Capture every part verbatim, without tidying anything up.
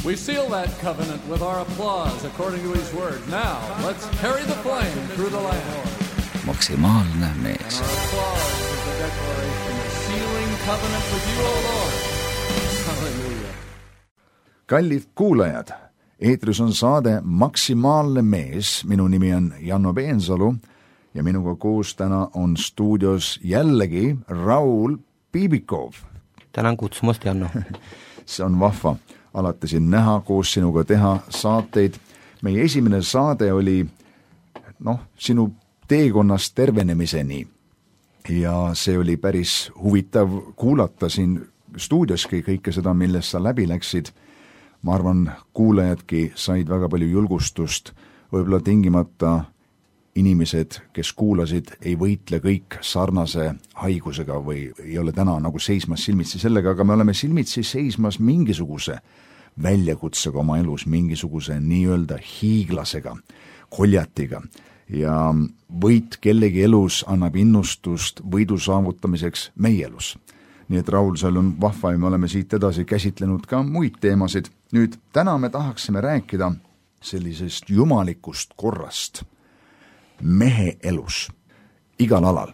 We seal that covenant with our applause according to his word. Now, let's carry the flame through the land. Maksimaalne mees. Our applause is the declaration, the sealing covenant with you, O Lord. Hallelujah. Kallid kuulajad, eetris on saade Maksimaalne mees. Minu nimi on Janno Peensalu ja minuga koos täna on stuudios jällegi Raul Piibikov. Tänan kutsumast, Janno. See on vahva. Alati siin näha, koos sinuga teha saateid. Meie esimene saade oli noh, sinu teekonnast tervenemiseni ja see oli päris huvitav kuulata siin stuudioski kõike seda, millest sa läbi läksid. Ma arvan, kuulajadki said väga palju julgustust, võib-olla tingimata inimesed, kes kuulasid, ei võitle kõik sarnase haigusega või ei ole täna nagu seismas silmitsi sellega, aga me oleme silmitsi seismas mingisuguse väljakutsega oma elus, mingisuguse nii-öelda hiiglasega, koljatiga ja võit kellegi elus annab innustust võidu saavutamiseks meie elus. Nii et Raul, seal on vahva ja me oleme siit edasi käsitlenud ka muid teemasid. Nüüd täna me tahaksime rääkida sellisest jumalikust korrast mehe elus, igal alal.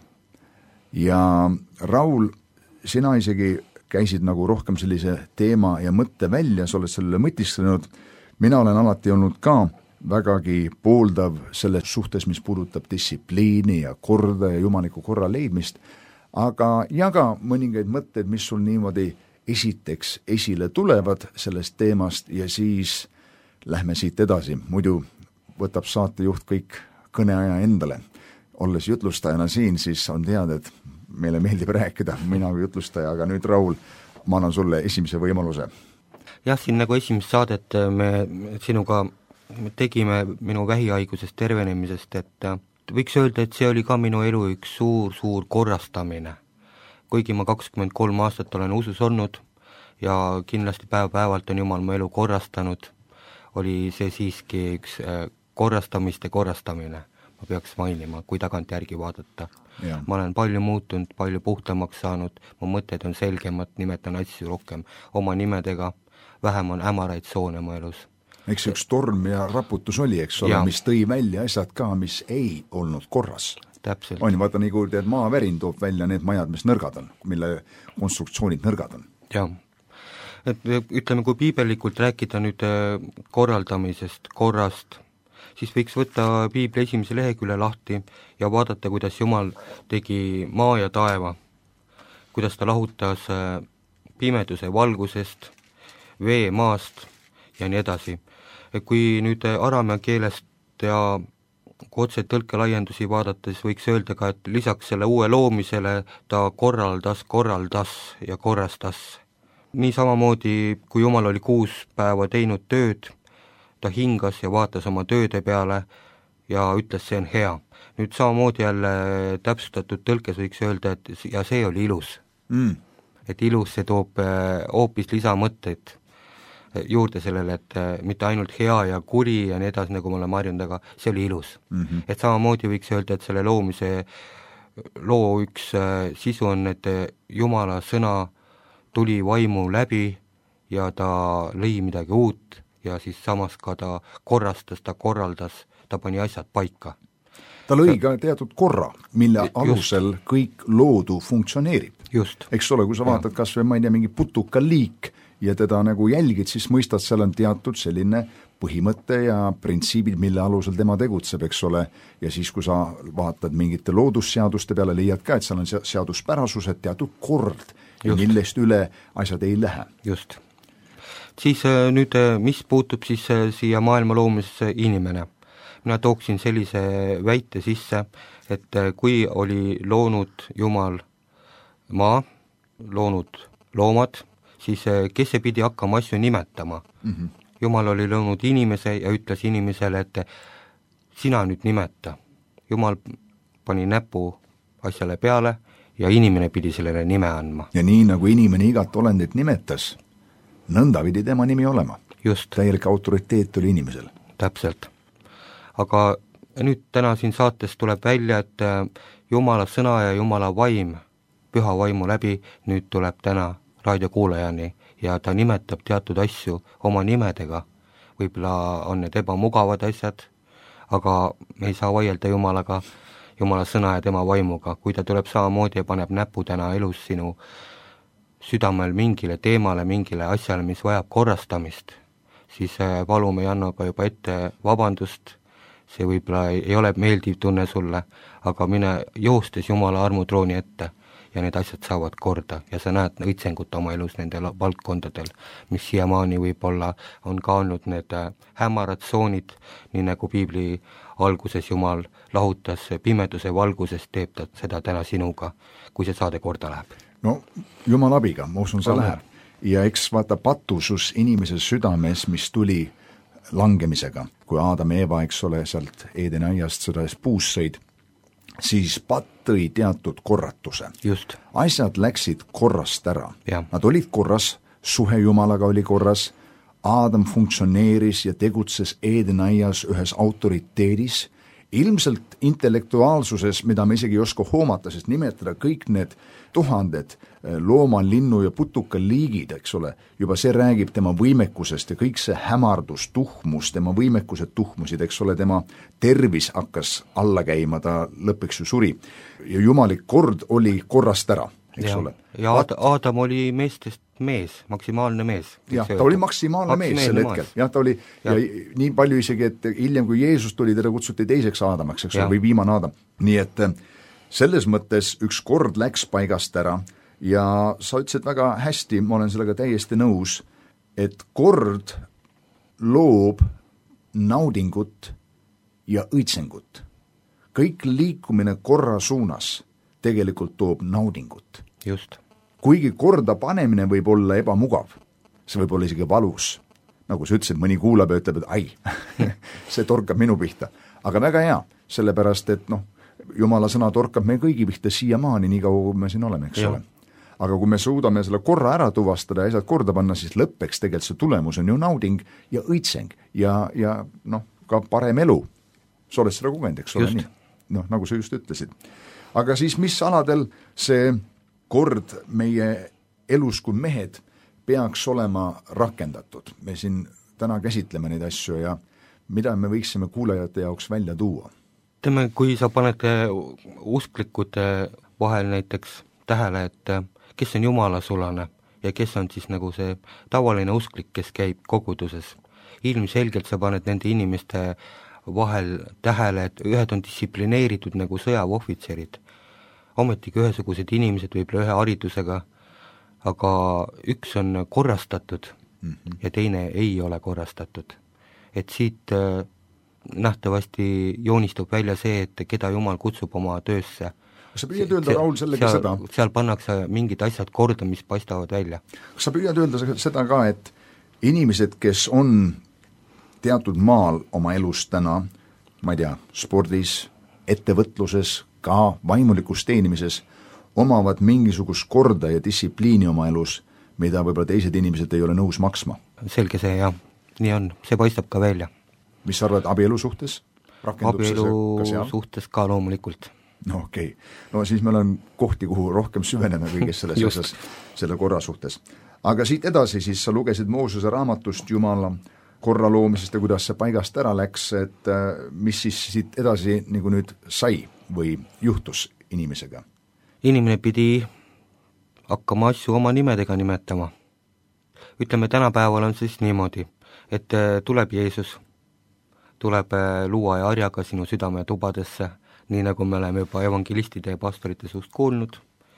Ja Raul, sina isegi käisid nagu rohkem sellise teema ja mõtte välja, sa oled sellele mõtisklenud. Mina olen alati olnud ka vägagi pooldav selles suhtes, mis puudutab distsipliini ja korda ja jumaliku korra leidmist, aga jaga mõningaid mõtteid, mis sul niimoodi esiteks esile tulevad sellest teemast ja siis lähme siit edasi. Muidu võtab saatejuht kõik kõneaja endale. Olles jutlustajana siin, siis on teada, et meile meeldib rääkida, mina kui jutlustaja, aga nüüd Raul, ma annan sulle esimese võimaluse. Jah, siin nagu esimest saadet me sinuga tegime minu vähihaigusest tervenemisest, et võiks öelda, et see oli ka minu elu üks suur, suur korrastamine. Kuigi ma kakskümmend kolm aastat olen usus olnud ja kindlasti päev-päevalt on Jumal mu elu korrastanud, oli see siiski üks korrastamiste korrastamine. Ma peaks mainima, kui tagant järgi vaadata. Ja. Ma olen palju muutunud, palju puhtamaks saanud, mu mõtted on selgemad, nimetan asju rohkem oma nimedega, vähem on ämaraid soone mu elus. Eks üks torm ja raputus oli, eks ole, mis tõi välja asjad ka, mis ei olnud korras. Täpselt. On, vaata, nii kui teed maavärin, toob välja need majad, mis nõrgad on, mille konstruktsioonid nõrgad on. Jah. Et ütleme, kui piibelikult rääkida nüüd korraldamisest, korrast, siis võiks võtta piibli esimese lehekülje lahti ja vaadata, kuidas Jumal tegi maa ja taeva, kuidas ta lahutas pimeduse valgusest, vee maast ja nii edasi. Et kui nüüd araamia keelest ja kui otse tõlkelaiendusi vaadata, siis võiks öelda ka, et lisaks selle uue loomisele ta korraldas, korraldas ja korrastas. Nii samamoodi, kui Jumal oli kuus päeva teinud tööd, ta hingas ja vaatas oma tööde peale ja ütles, see on hea. Nüüd samamoodi jälle täpsustatud tõlkes võiks öelda, et ja see oli ilus. Mm. Et ilus, see toob hoopis lisamõtteid juurde sellele, et mitte ainult hea ja kuri ja nii edasi, nagu me oleme harjunud, aga see oli ilus. Mm-hmm. Et samamoodi võiks öelda, et selle loomise loo üks sisu on, et Jumala sõna tuli vaimu läbi ja ta lõi midagi uut ja siis samas ka ta korrastas, ta korraldas, ta pani asjad paika. Ta lõi ka teatud korra, mille just alusel kõik loodu funktsioneerib. Just. Eks ole, kui sa vaatad kas või, ma ei tea, mingi putuka liik ja teda nagu jälgid, siis mõistad, seal on teatud selline põhimõte ja printsiibid, mille alusel tema tegutseb, eks ole, ja siis, kui sa vaatad mingite loodusseaduste peale, leiad ka, et seal on seaduspärasused, teatud kord, ja millest üle asjad ei lähe. Just. Siis nüüd, mis puutub siis siia maailma loomisesse inimene? Mina tooksin sellise väite sisse, et kui oli loonud Jumal maa, loonud loomad, siis kes see pidi hakkama asju nimetama? Mm-hmm. Jumal oli loonud inimese ja ütles inimesele, et sina nüüd nimeta. Jumal pani näpu asjale peale ja inimene pidi sellele nime andma. Ja nii nagu inimene igat olendit nimetas, nõnda pidi tema nimi olema. Just. Täielik autoriteet oli inimesel. Täpselt. Aga nüüd täna siin saates tuleb välja, et Jumala sõna ja Jumala vaim, püha vaimu läbi, nüüd tuleb täna raadiokuulajani ja ta nimetab teatud asju oma nimedega, võib-olla on need ebamugavad asjad, aga me ei saa vaielda Jumalaga, Jumala sõna ja tema vaimuga, kui ta tuleb samamoodi ja paneb näpu täna elus sinu südamel mingile teemale, mingile asjale, mis vajab korrastamist, siis palume Jannoga juba ette vabandust, see võib-olla ei ole meeldiv tunne sulle, aga mine joostes Jumala armutrooni ette ja need asjad saavad korda ja sa näed õitsengut oma elus nendel valdkondadel, mis siiamaani võib-olla on ka olnud need hämarad tsoonid, nii nagu piibli alguses Jumal lahutas pimeduse valgusest, teeb ta seda täna sinuga, kui see saade korda läheb. No Jumala abiga, ma usun, see läheb. Ja eks vaata patusus inimese südames, mis tuli langemisega, kui Aadam ja Eva, eks ole, sealt Eedeni aiast seda puust sõid, siis patt tõi teatud korratuse. Just. Asjad läksid korrast ära. Ja. Nad olid korras, suhe Jumalaga oli korras, Aadam funktsioneeris ja tegutses Eedeni aias ühes autoriteedis, ilmselt intellektuaalsuses, mida me isegi ei oska hoomata, sest nimetada kõik need tuhanded looma, linnu ja putuka liigid, eks ole, juba see räägib tema võimekusest ja kõik see hämardus, tuhmus, tema võimekused tuhmusid, eks ole, tema tervis hakkas alla käima, ta lõpuks ju suri. Ja jumalik kord oli korrast ära, eks ja. ole. Ja Ad- Aadam oli meestest mees, maksimaalne mees. Jah, ta oli maksimaalne mees sel hetkel. Jah, ta oli, ja. ja nii palju isegi, et hiljem kui Jeesus tuli, teda kutsuti teiseks Aadamaks, eks ole, või viimane Aadam. Nii et selles mõttes üks kord läks paigast ära ja sa ütlesid väga hästi, ma olen sellega täiesti nõus, et kord loob naudingut ja õitsengut. Kõik liikumine korra suunas tegelikult toob naudingut. Just. Kuigi korda panemine võib olla ebamugav, see võib olla isegi valus. Nagu sa ütlesid, mõni kuulab ja ütleb, et ai, see torkab minu pihta. Aga väga hea, sellepärast, et noh, Jumala sõna torkab me kõigi pihta siiamaani, nii kaua kui me siin oleme, eks ja. ole. Aga kui me suudame selle korra ära tuvastada ja asjad korda panna, siis lõppeks tegelikult see tulemus on ju nauding ja õitseng ja, ja noh, ka parem elu. Sa oled seda kogenud, eks ole nii? Noh, nagu sa just ütlesid. Aga siis mis aladel see kord meie elus kui mehed peaks olema rakendatud? Me siin täna käsitleme neid asju ja mida me võiksime kuulajate jaoks välja tuua? Ütleme, kui sa paned usklikute vahel näiteks tähele, et kes on jumalasulane ja kes on siis nagu see tavaline usklik, kes käib koguduses. Ilmselgelt sa paned nende inimeste vahel tähele, et ühed on distsiplineeritud nagu sõjaväeohvitserid. Ometigi ühesugused inimesed võib-olla ühe haridusega, aga üks on korrastatud mm-hmm. ja teine ei ole korrastatud. Et siit äh, nähtavasti joonistub välja see, et keda Jumal kutsub oma töösse. Kas sa püüad öelda, Raul, sellega seal, seda? Seal pannakse mingid asjad korda, mis paistavad välja. Kas sa püüad öelda seda ka, et inimesed, kes on teatud maal oma elus täna, ma ei tea, spordis, ettevõtluses, ka vaimulikus teenimises, omavad mingisugust korda ja distsipliini oma elus, mida võib-olla teised inimesed ei ole nõus maksma. Selge see, jah. Nii on. See paistab ka välja. Mis sa arvad abielu suhtes? Abielu ka suhtes ka loomulikult. No okei. Okay. No siis meil on kohti, kuhu rohkem süveneda kõigest selles asjas, selle korra suhtes. Aga siit edasi siis sa lugesid Moosese raamatust Jumala korra loomisest ja kuidas see paigast ära läks, et mis siis siit edasi nagu nüüd sai või juhtus inimesega? Inimene pidi hakkama asju oma nimedega nimetama. Ütleme, tänapäeval on siis niimoodi, et tuleb Jeesus, tuleb luua ja harjaga sinu südame tubadesse, nii nagu me oleme juba evangelistide ja pastorite suust kuulnud,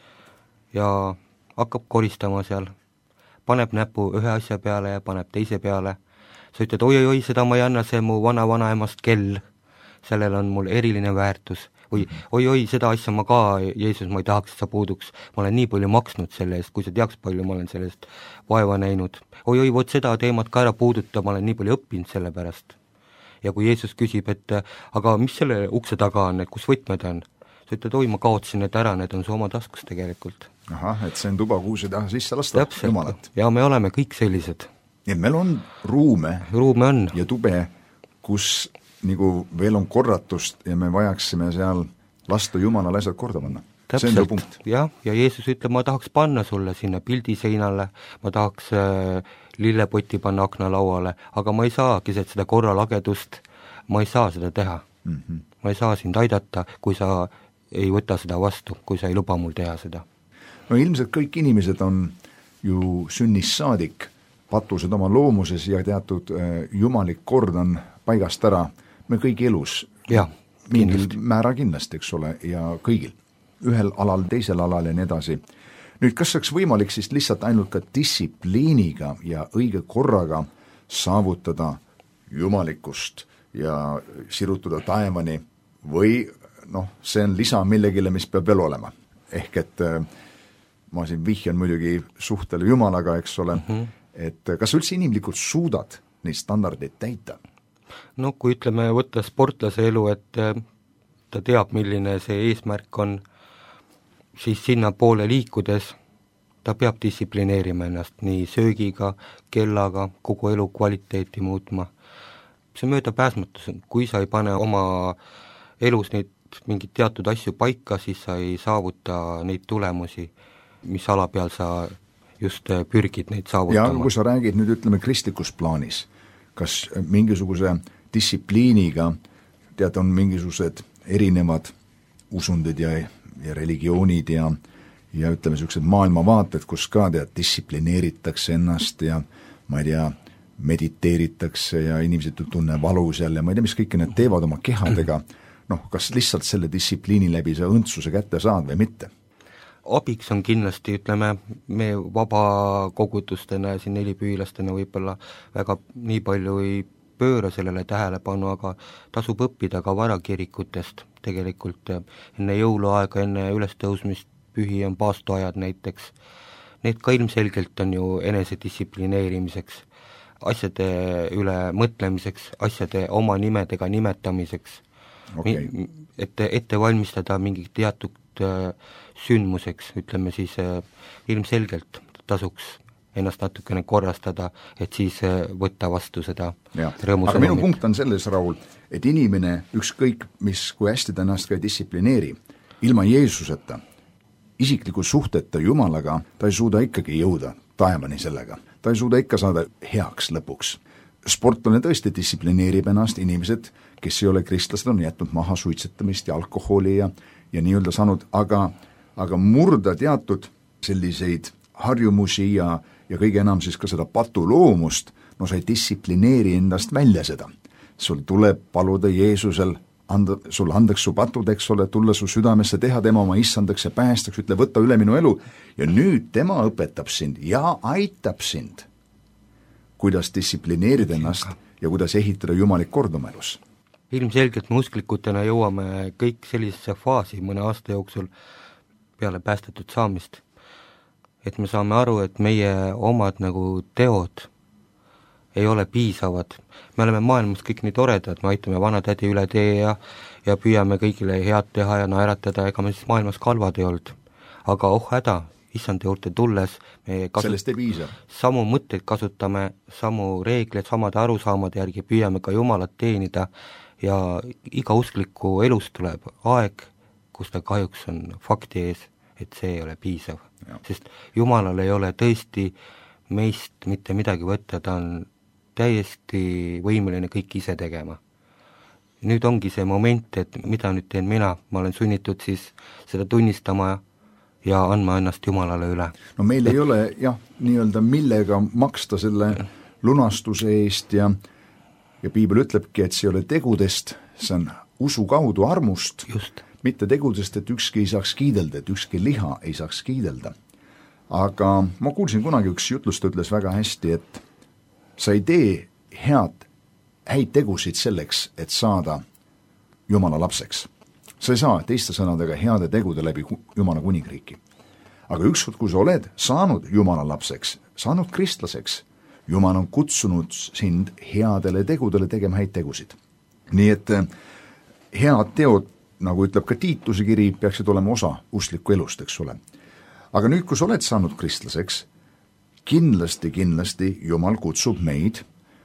ja hakkab koristama seal, paneb näpu ühe asja peale ja paneb teise peale. Sa ütled, oi-oi, seda ma ei anna, see mu vana-vanaemast kell, sellel on mul eriline väärtus. Või oi-oi, seda asja ma ka, Jeesus, ma ei tahaks, et sa puuduks, ma olen nii palju maksnud selle eest, kui sa teaks palju, ma olen sellest vaeva näinud. Oi-oi, võt seda teemat ka ära puuduta, ma olen nii palju õppinud selle pärast. Ja kui Jeesus küsib, et aga mis selle ukse taga on, et kus võtmed on? Sa ütled, oi, ma kaotsin need ära, need on su oma taskus tegelikult. Ahah, et see on tuba, kuhu see taha sisse lasta, jumalat. Ja me oleme kõik sellised. Nii et meil on ruume, ruume on. Ja tube, kus nagu veel on korratust ja me vajaksime seal lasta Jumalale asjad korda panna. täpselt, jah, ja Jeesus ütleb, ma tahaks panna sulle sinna pildiseinale, ma tahaks äh, lillepoti panna aknalauale, aga ma ei saa keset seda korralagedust, ma ei saa seda teha mm. -hmm. ma ei saa sind aidata, kui sa ei võta seda vastu, kui sa ei luba mul teha seda. No ilmselt kõik inimesed on ju sünnist saadik patused oma loomuses ja teatud äh, jumalik kord on paigast ära, me kõik elus ja, mingil kindlasti. määra kindlasti, eks ole, ja kõigil, ühel alal, teisel alal ja nii edasi. Nüüd, kas oleks võimalik siis lihtsalt ainult ka distsipliiniga ja õige korraga saavutada jumalikkust ja sirutuda taevani või noh, see on lisa millegile, mis peab veel olema. Ehk et äh, ma siin vihjan muidugi suhtele Jumalaga, eks ole, mm -hmm. et kas üldse inimlikult suudad neid standardeid täita? No kui ütleme, võtta sportlase elu, et ta teab, milline see eesmärk on, siis sinna poole liikudes ta peab distsiplineerima ennast nii söögiga, kellaga, kogu elu kvaliteeti muutma. See möödapääsmatus, kui sa ei pane oma elus neid mingid teatud asju paika, siis sa ei saavuta neid tulemusi, mis ala peal sa just pürgid neid saavutama. Ja kui sa räägid nüüd ütleme kristlikus plaanis, kas mingisuguse distsipliiniga, tead, on mingisugused erinevad usundid ja, ja religioonid ja, ja ütleme, sellised maailmavaated, kus ka tead, distsiplineeritakse ennast ja ma ei tea, mediteeritakse ja inimesed tunne valu seal ja ma ei tea, mis kõike need teevad oma kehadega, noh, kas lihtsalt selle distsipliini läbi sa õndsuse kätte saad või mitte? Abiks on kindlasti, ütleme, me vabakogudustena ja siin nelipüülastena võib-olla väga nii palju ei pööra sellele tähelepanu, aga tasub õppida ka varakirikutest tegelikult enne jõuluaega, enne ülestõusmist, pühi on paastoajad näiteks. Need ka ilmselgelt on ju enesedistsiplineerimiseks, asjade üle mõtlemiseks, asjade oma nimedega nimetamiseks, okay. et ette valmistada mingi teatud sündmuseks, ütleme siis ilmselgelt tasuks ennast natukene korrastada, et siis võtta vastu seda rõõmu. Aga minu punkt on selles, Raul, et inimene ükskõik, mis, kui hästi ta ennast ka distsiplineeri, ilma Jeesuseta, isikliku suhteta Jumalaga, ta ei suuda ikkagi jõuda taevani sellega. Ta ei suuda ikka saada heaks lõpuks. Sportlane tõesti distsiplineerib ennast, inimesed, kes ei ole kristlased, on jätnud maha suitsetamist ja alkoholi ja, ja nii-öelda saanud, aga, aga murda teatud selliseid harjumusi ja, ja kõige enam siis ka seda patuloomust, no sa ei distsiplineeri endast välja seda. Sul tuleb paluda Jeesusel anda, sul andaks su patud, eks ole, tulla su südamesse, teha tema oma issandaks ja päästaks, ütle, võta üle minu elu ja nüüd tema õpetab sind ja aitab sind, kuidas distsiplineerida ennast ja kuidas ehitada jumalik kord oma elus. Ilmselgelt me usklikutena jõuame kõik sellisesse faasi mõne aasta jooksul peale päästetud saamist, et me saame aru, et meie omad nagu teod ei ole piisavad. Me oleme maailmas kõik nii toredad, me aitame vanatädi üle tee ja, ja püüame kõigile head teha ja naeratada, ega me siis maailmas kalvad ei olnud. Aga oh häda, issanda juurde tulles me kasut... sellest ei piisa. Samu mõtteid kasutame, samu reegleid, samade arusaamade järgi püüame ka Jumalat teenida ja iga uskliku elus tuleb aeg, kus ta kahjuks on fakti ees, et see ei ole piisav. Ja. Sest Jumalal ei ole tõesti meist mitte midagi võtta, ta on täiesti võimeline kõik ise tegema. Nüüd ongi see moment, et mida nüüd teen mina, ma olen sunnitud siis seda tunnistama ja andma ennast Jumalale üle. No meil et... ei ole jah, nii-öelda millega maksta selle lunastuse eest ja, ja piibel ütlebki, et see ei ole tegudest, see on usu kaudu armust, just. Mitte tegudest, et ükski ei saaks kiidelda, et ükski liha ei saaks kiidelda. Aga ma kuulsin kunagi üks jutlust, ütles väga hästi, et sa ei tee head, häid tegusid selleks, et saada Jumala lapseks. Sa ei saa teiste sõnadega heade tegude läbi Jumala kuningriiki. Aga ükskord, kui sa oled saanud Jumala lapseks, saanud kristlaseks, Jumal on kutsunud sind headele tegudele tegema häid tegusid. Nii et head teod, nagu ütleb ka Tiituse kiri, peaksid olema osa uskliku elust, eks ole. Aga nüüd, kui sa oled saanud kristlaseks, kindlasti, kindlasti Jumal kutsub meid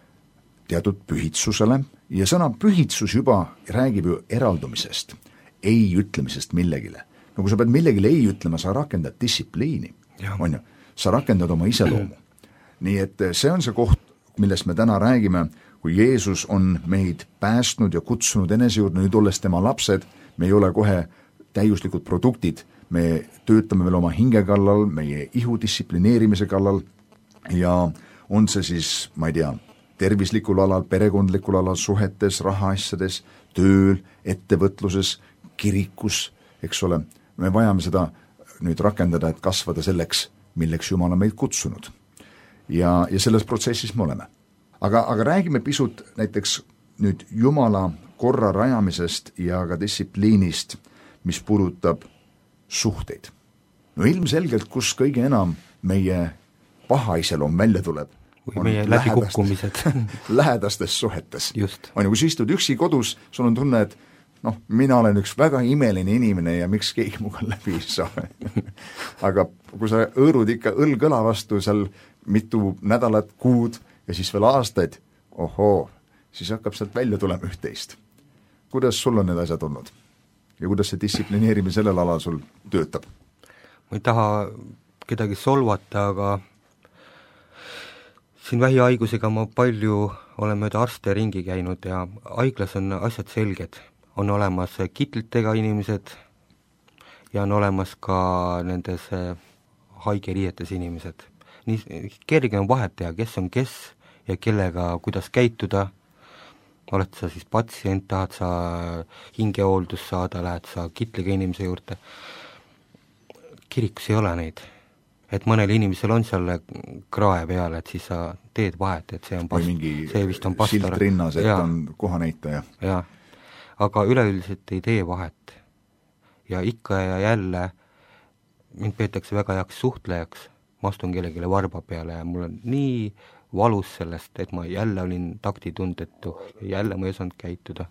teatud pühitsusele ja sõna pühitsus juba räägib ju eraldumisest, ei ütlemisest millegile. no kui sa pead millegile ei ütlema, sa rakendad distsipliini, on ju, sa rakendad oma iseloomu. Nii et see on see koht, millest me täna räägime, kui Jeesus on meid päästnud ja kutsunud enese juurde, nüüd olles tema lapsed, me ei ole kohe täiuslikud produktid, me töötame veel oma hinge kallal, meie ihu distsiplineerimise kallal ja on see siis, ma ei tea, tervislikul alal, perekondlikul alal, suhetes, rahaasjades, tööl, ettevõtluses, kirikus, eks ole, me vajame seda nüüd rakendada, et kasvada selleks, milleks Jumal on meid kutsunud. Ja, ja selles protsessis me oleme. Aga, aga räägime pisut näiteks nüüd Jumala korra rajamisest ja ka distsipliinist, mis puudutab suhteid. No ilmselgelt, kus kõige enam meie paha iseloom välja tuleb, või meie läbikukkumised. Lähedastes suhetes. Just. On ju, kui sa istud üksi kodus, sul on tunne, et noh, mina olen üks väga imeline inimene ja miks keegi muga läbi ei saa. Aga kui sa õõrud ikka õlg-õla vastu seal mitu nädalat, kuud ja siis veel aastaid, ohoo, siis hakkab sealt välja tulema üht-teist. Kuidas sul on need asjad olnud? Ja kuidas see distsiplineerimine sellel alal sul töötab? Ma ei taha kedagi solvata, aga siin vähihaigusega ma palju olen mööda arste ringi käinud ja haiglas on asjad selged. On olemas kitlitega inimesed ja on olemas ka nendes haigeriietes inimesed. Nii kerge on vahet teha, kes on kes ja kellega kuidas käituda. Oled sa siis patsient, tahad sa hingehooldus saada, lähed sa kitliga inimese juurde. Kirikus ei ole neid. Et mõnel inimesel on seal krae peal, et siis sa teed vahet, et see on past-, see vist on pastor. Silt rinnas, et ja. On kohanäitaja. Jaa, aga üleüldiselt ei tee vahet. Ja ikka ja jälle mind peetakse väga heaks suhtlejaks, ma astun kellegile varba peale ja mul on nii valus sellest, et ma jälle olin taktitundetu ja jälle ma ei osanud käituda.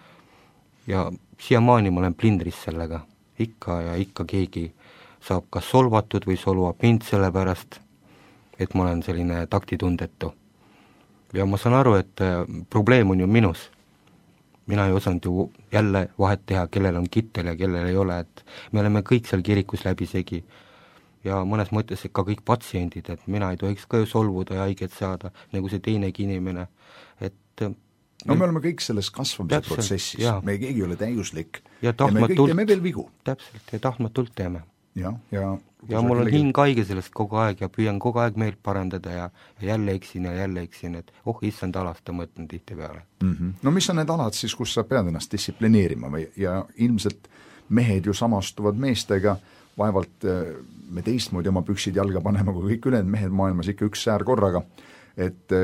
Ja siiamaani ma olen plindris sellega, ikka ja ikka keegi saab kas solvatud või solvab mind selle pärast, et ma olen selline taktitundetu. Ja ma saan aru, et probleem on ju minus. Mina ei osanud ju jälle vahet teha, kellel on kittel ja kellel ei ole, et me oleme kõik seal kirikus läbi segi. Ja mõnes mõttes ka kõik patsiendid, et mina ei tohiks ka ju solvuda ja haiget saada, nagu see teinegi inimene. Et no me oleme kõik selles kasvamise täpselt, protsessis, jah. Me keegi ei ole täiuslik ja, ja me kõik teeme veel vigu. Täpselt, ja tahtmatult teeme. Ja, ja, ja mul on hing haige sellest kogu aeg ja püüan kogu aeg meelt parandada ja, ja jälle eksin ja jälle eksin, et oh, issand alasta mõtlen tihti peale. Mm-hmm. No mis on need alad siis, kus sa pead ennast distsiplineerima või, ja ilmselt mehed ju samastuvad meestega, vaevalt me teistmoodi oma püksid jalga panema, kui kõik ülejäänud mehed maailmas ikka üks säär korraga, et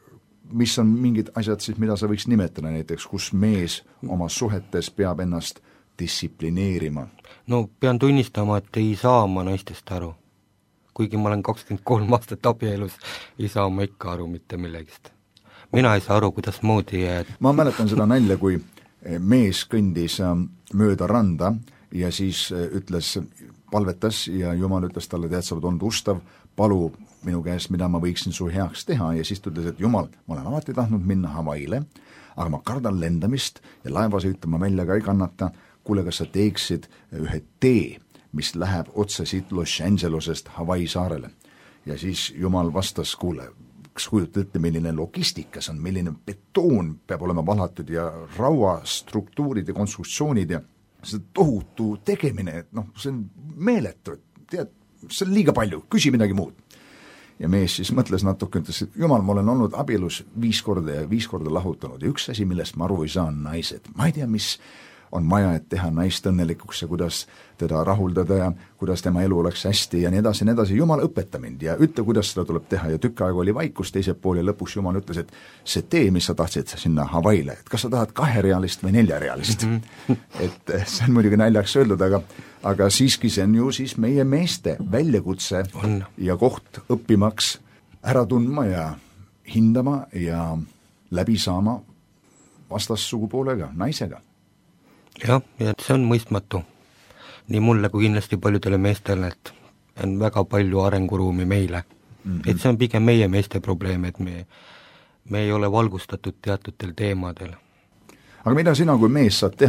mis on mingid asjad siis, mida sa võiks nimetada näiteks, kus mees oma suhetes peab ennast distsiplineerima? No pean tunnistama, et ei saa ma naistest aru. Kuigi ma olen kakskümmend kolm aastat abielus, ei saa ma ikka aru mitte millegist. Mina ei saa aru, kuidas moodi... Et... Ma mäletan seda nalja, kui mees kõndis mööda randa ja siis ütles, palvetas ja Jumal ütles talle, tead, sa oled olnud ustav, palu minu käest, mida ma võiksin su heaks teha ja siis ta ütles, et Jumal, ma olen alati tahtnud minna Hawaiile, aga ma kardan lendamist ja laevasõitu ma välja ka ei kannata, kuule, kas sa teeksid ühe tee, mis läheb otse siit Los Angelesest Hawaii saarele. Ja siis Jumal vastas, kuule, kas kujutad ette, milline logistika see on, milline betoon peab olema valatud ja rauastruktuurid ja konstruktsioonid ja see tohutu tegemine, et noh, see on meeletu, tead, see on liiga palju, küsi midagi muud. Ja mees siis mõtles natuke, ütles, et Jumal, ma olen olnud abielus viis korda ja viis korda lahutanud ja üks asi, millest ma aru ei saa, on naised. Ma ei tea, mis on maja, et teha naist õnnelikuks ja kuidas teda rahuldada ja kuidas tema elu oleks hästi ja nii edasi, nii edasi. Jumal õpeta mind ja ütle, kuidas seda tuleb teha ja tükk aega oli vaikus teisel pool ja lõpuks Jumal ütles, et see tee, mis sa tahtsid sinna Hawaiile, et kas sa tahad kaherealist või neljarealist. Mm-hmm. Et see on muidugi naljaks öeldud, aga, aga siiski see on ju siis meie meeste väljakutse on. Ja koht õppimaks ära tundma ja hindama ja läbi saama vastassugupoolega, naisega. Jah, ja see on mõistmatu. Nii mulle kui kindlasti paljudele meestele, et on väga palju arenguruumi meile. Mm-hmm. Et see on pigem meie meeste probleem, et me, me ei ole valgustatud teatutel teemadel. Aga mida sina kui mees saad teha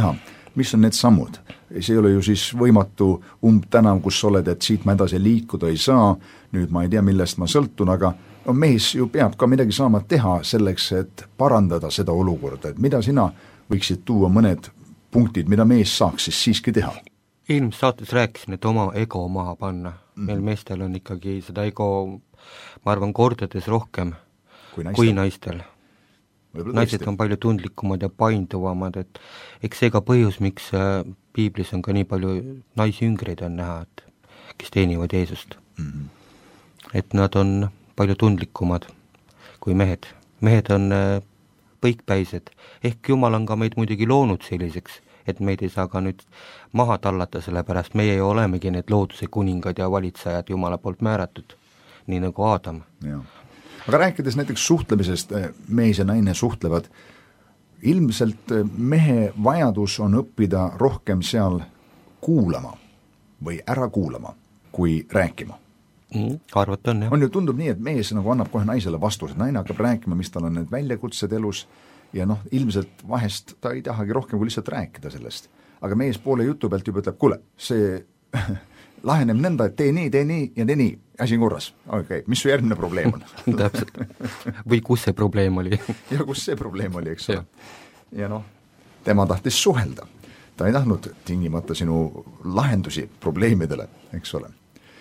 mis on need sammud? See ei ole ju siis võimatu umbtänav, kus sa oled, et siit ma edasi liikuda ei saa, nüüd ma ei tea, millest ma sõltun, aga no mees ju peab ka midagi saama teha selleks, et parandada seda olukorda, et mida sina võiksid tuua mõned punktid, mida mees saaks siis siiski teha? Eelmises saates rääkisin, et oma ego maha panna. Mm. Meil meestel on ikkagi seda ego, ma arvan, kordades rohkem kui naistel. Kui naistel. Naised on palju tundlikumad ja painduvamad, et eks see ka põhjus, miks piiblis on ka nii palju naisjüngreid on näha, et kes teenivad Jeesust. Mm-hmm. Et nad on palju tundlikumad kui mehed. Mehed on põikpäised, ehk Jumal on ka meid muidugi loonud selliseks, et meid ei saa ka nüüd maha tallata, selle pärast meie ju olemegi need looduse kuningad ja valitsajad Jumala poolt määratud, nii nagu Aadam. Ja. Aga rääkides näiteks suhtlemisest, mees ja naine suhtlevad, ilmselt mehe vajadus on õppida rohkem seal kuulama või ära kuulama, kui rääkima. Mm, arvat on, jah. On ju tundub nii, et mees nagu annab kohe naisele vastused, naine hakkab rääkima, mis tal on need väljakutsed elus ja noh, ilmselt vahest ta ei tahagi rohkem kui lihtsalt rääkida sellest. Aga mees poole jutu pealt juba ütleb, kuule, see laheneb nõnda, et tee nii, tee nii ja tee nii, asi on korras. Okei, okay, mis su järgmine probleem on? Täpselt. Või kus see probleem oli? ja kus see probleem oli, eks ole. Ja noh, tema tahtis suhelda. Ta ei tahtnud tingimata sinu lahendusi probleemidele, eks ole.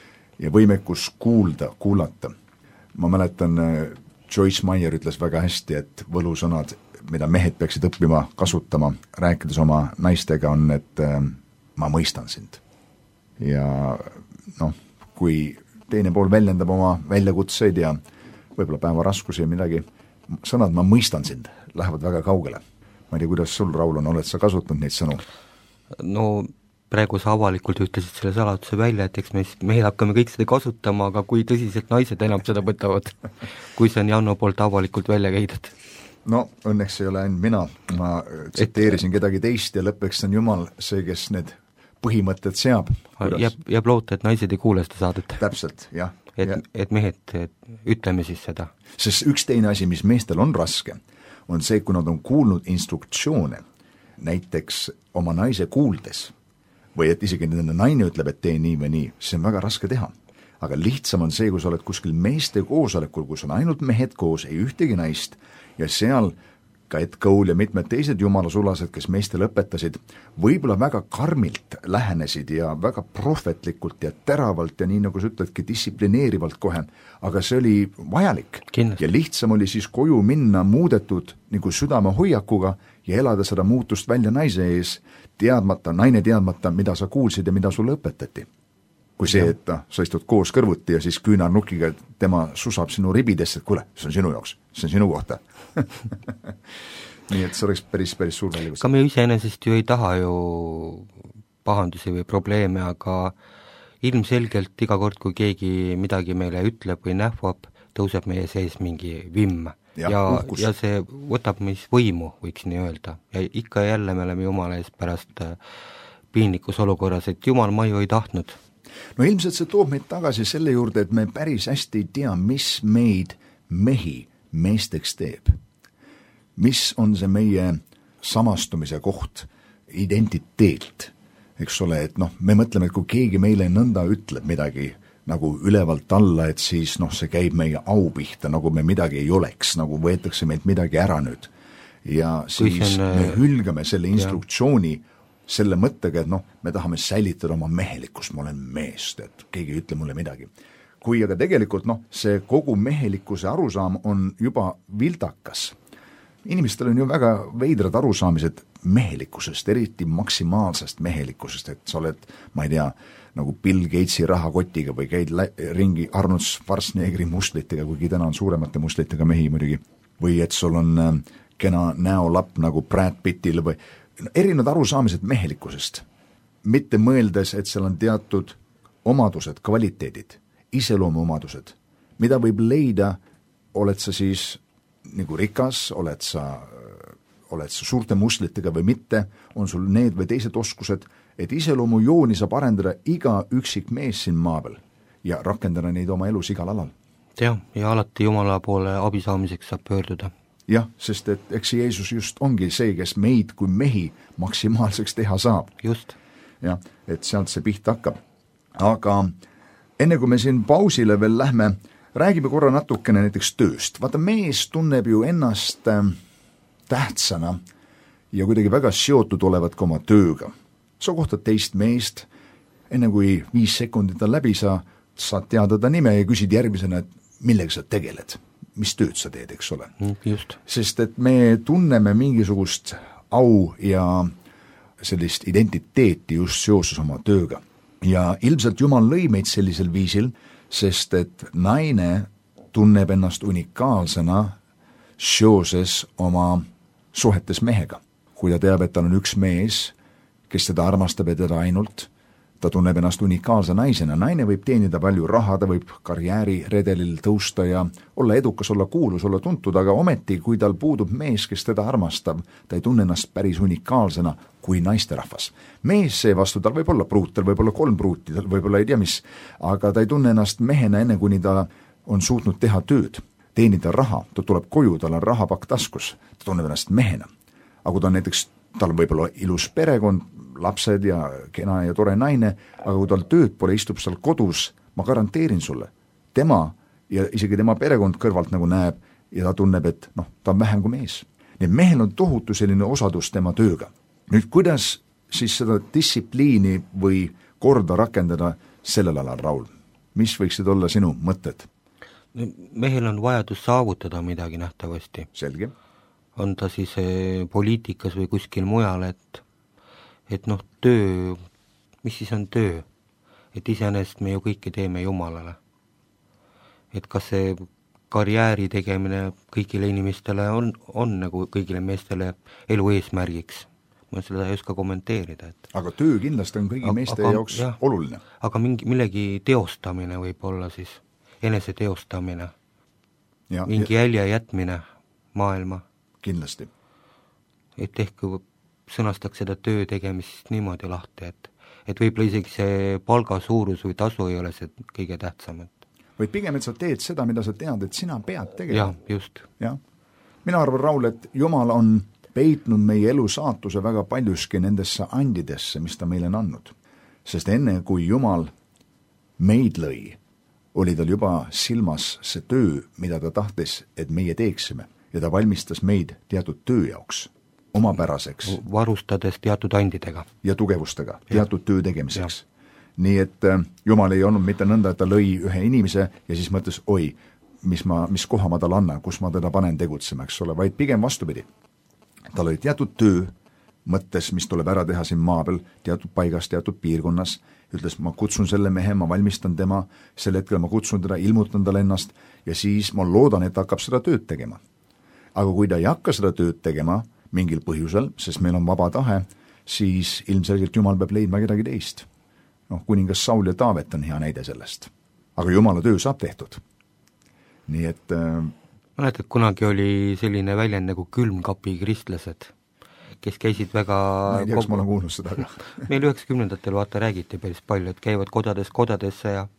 Ja võimekus kuulda, kuulata. Ma mäletan, Joyce Meyer ütles väga hästi, et võlusõnad, mida mehed peaksid õppima kasutama, rääkides oma naistega, on, et äh, ma mõistan sind. Ja noh, kui teine pool väljendab oma väljakutseid ja võib-olla päeva raskusi ja midagi, sõnad ma mõistan sind, lähevad väga kaugele. Ma ei tea, kuidas sul, Raul, on, oled sa kasutanud neid sõnu? No praegu sa avalikult ütlesid selle saladuse välja, et eks me mehed hakkame kõik seda kasutama, aga kui tõsiselt naised enam seda võtavad, kui see on Janno poolt avalikult välja käidud? No õnneks ei ole ainult mina, ma tsiteerisin kedagi teist ja lõppeks on Jumal see, kes need põhimõtted seab. Jääb, jääb loota, et naised ei kuule seda saadet. Täpselt, jah. Et, ja. et mehed, et ütleme siis seda. Sest üks teine asi, mis meestel on raske, on see, kui nad on kuulnud instruktsioone, näiteks oma naise kuuldes, või et isegi nende naine ütleb, et tee nii või nii, see on väga raske teha. Aga lihtsam on see, kui sa oled kuskil meeste koosolekul, kus on ainult mehed koos, ei ühtegi naist, ja seal ka Ed Cole ja mitmed teised jumalasulased, kes meestele õpetasid, võib-olla väga karmilt lähenesid ja väga prohvetlikult ja teravalt ja nii nagu sa ütledki, distsiplineerivalt kohe, aga see oli vajalik. Kindlasti. Ja lihtsam oli siis koju minna muudetud nagu südame hoiakuga ja elada seda muutust välja naise ees, teadmata, naine teadmata, mida sa kuulsid ja mida sulle õpetati. Kui see, et sa istud koos kõrvuti ja siis küünarnukiga tema susab sinu ribidesse, et kuule, see on sinu jaoks, see on sinu kohta. nii et see oleks päris, päris suur väljakus. Ka me iseenesest ju ei taha ju pahandusi või probleeme, aga ilmselgelt iga kord, kui keegi midagi meile ütleb või nähvab, tõuseb meie sees mingi vimm. Ja, ja, ja see võtab meis võimu, võiks nii öelda. Ja ikka jälle me oleme Jumala ees pärast piinlikus olukorras, et Jumal ma ju ei tahtnud. No ilmselt see toob meid tagasi selle juurde, et me päris hästi ei tea, mis meid mehi meesteks teeb. Mis on see meie samastumise koht, identiteet, eks ole, et noh, me mõtleme, et kui keegi meile nõnda ütleb midagi nagu ülevalt alla, et siis noh, see käib meie au pihta, nagu me midagi ei oleks, nagu võetakse meilt midagi ära nüüd. Ja siis on, me hülgame selle instruktsiooni ja selle mõttega, et noh, me tahame säilitada oma mehelikkust, ma olen meest, et keegi ei ütle mulle midagi. Kui aga tegelikult noh, see kogu mehelikkuse arusaam on juba vildakas. Inimestel on ju väga veidrad arusaamised mehelikkusest, eriti maksimaalsest mehelikkusest, et sa oled, ma ei tea, nagu Bill Gatesi rahakotiga või käid lä- ringi Arnold Schwarzeneggeri muslitega, kuigi täna on suuremate muslitega mehi muidugi, või et sul on äh, kena näolapp nagu Brad Pittil või erinevad arusaamised mehelikkusest, mitte mõeldes, et seal on teatud omadused, kvaliteedid, iseloomuomadused, mida võib leida, oled sa siis nagu rikas, oled sa, oled sa suurte muslitega või mitte, on sul need või teised oskused, et iseloomujooni saab arendada iga üksik mees siin maa peal ja rakendada neid oma elus igal alal. jah, ja alati Jumala poole abi saamiseks saab pöörduda. jah, sest et eks Jeesus just ongi see, kes meid kui mehi maksimaalseks teha saab. just. jah, et sealt see pihta hakkab. Aga enne kui me siin pausile veel lähme, räägime korra natukene näiteks tööst. Vaata, mees tunneb ju ennast äh, tähtsana ja kuidagi väga seotud olevat ka oma tööga. Sa kohtad teist meest, enne kui viis sekundit on läbi, sa saad teada ta nime ja küsid järgmisena, et millega sa tegeled, mis tööd sa teed, eks ole. Just. Sest et me tunneme mingisugust au ja sellist identiteeti just seoses oma tööga. Ja ilmselt Jumal lõi meid sellisel viisil, sest et naine tunneb ennast unikaalsena seoses oma suhetes mehega. Kui ta teab, et tal on üks mees, kes teda armastab ja teda ainult, ta tunneb ennast unikaalse naisena. Naine võib teenida palju raha, ta võib karjääriredelil tõusta ja olla edukas, olla kuulus, olla tuntud, aga ometi, kui tal puudub mees, kes teda armastab, ta ei tunne ennast päris unikaalsena kui naisterahvas. Mees seevastu, tal võib olla pruut, tal võib olla kolm pruuti, tal võib olla ei tea mis, aga ta ei tunne ennast mehena enne, kuni ta on suutnud teha tööd, teenida raha, ta tuleb koju, tal on rahapakk taskus, ta tunneb ennast mehena. Aga kui ta on näiteks, tal võib olla ilus perekond, lapsed ja kena ja tore naine, aga kui tal tööd pole, istub seal kodus, ma garanteerin sulle, tema ja isegi tema perekond kõrvalt nagu näeb ja ta tunneb, et noh, ta on vähem kui mees. Nii mehel on tohutu selline osadus tema tööga. Nüüd, kuidas siis seda distsipliini või korda rakendada sellel alal, Raul? Mis võiksid olla sinu mõtted? Mehel on vajadus saavutada midagi nähtavasti. Selge. On ta siis poliitikas või kuskil mujal, et et noh, töö, mis siis on töö? Et iseenesest me ju kõike teeme Jumalale. Et kas see karjääri tegemine kõigile inimestele on, on nagu kõigile meestele elu eesmärgiks? Ma seda ei oska kommenteerida. Et aga töö kindlasti on kõigi aga, meeste aga, jaoks jah, oluline. Aga mingi, millegi teostamine võib olla siis, enese teostamine, ja, mingi ja jälje jätmine maailma. Kindlasti. Et ehk sõnastaks seda töö tegemist niimoodi lahti, et, et võib-olla isegi see palga suurus või tasu ei ole see kõige tähtsam. Või pigem, et sa teed seda, mida sa tead, et sina pead tegema. Jah, just. Ja. Mina arvan, Raul, et Jumal on peitnud meie elu saatuse väga paljuski nendesse andidesse, mis ta meile on andnud. Sest enne, kui Jumal meid lõi, oli tal juba silmas see töö, mida ta tahtis, et meie teeksime. Ja ta valmistas meid teatud töö jaoks, omapäraseks. Varustades teatud andidega. Ja tugevustega, teatud ja. Töö tegemiseks. Ja. Nii et äh, Jumal ei olnud mitte nõnda, et ta lõi ühe inimese ja siis mõtles, oi, mis, ma, mis koha ma tal annan, kus ma teda panen tegutsema, eks ole, vaid pigem vastupidi. Tal oli teatud töö, mõttes, mis tuleb ära teha siin maa peal, teatud paigas, teatud piirkonnas, ütles, ma kutsun selle mehe, ma valmistan tema, sel hetkel ma kutsun teda, ilmutan talle ennast ja siis ma loodan, et ta hakkab seda tööd tegema. Aga kui ta ei hakka seda tööd tegema mingil põhjusel, sest meil on vaba tahe, siis ilmselgelt Jumal peab leidma kedagi teist. Noh, kuningas Saul ja Taavet on hea näide sellest. Aga Jumala töö saab tehtud. Nii et äh, mäletad, kunagi oli selline väljend nagu külmkapi kristlased, kes käisid väga ma ei tea, kas ma olen kuulnud seda, aga meil üheksakümnendatel vaata räägiti päris palju, et käivad kodades kodadesse ja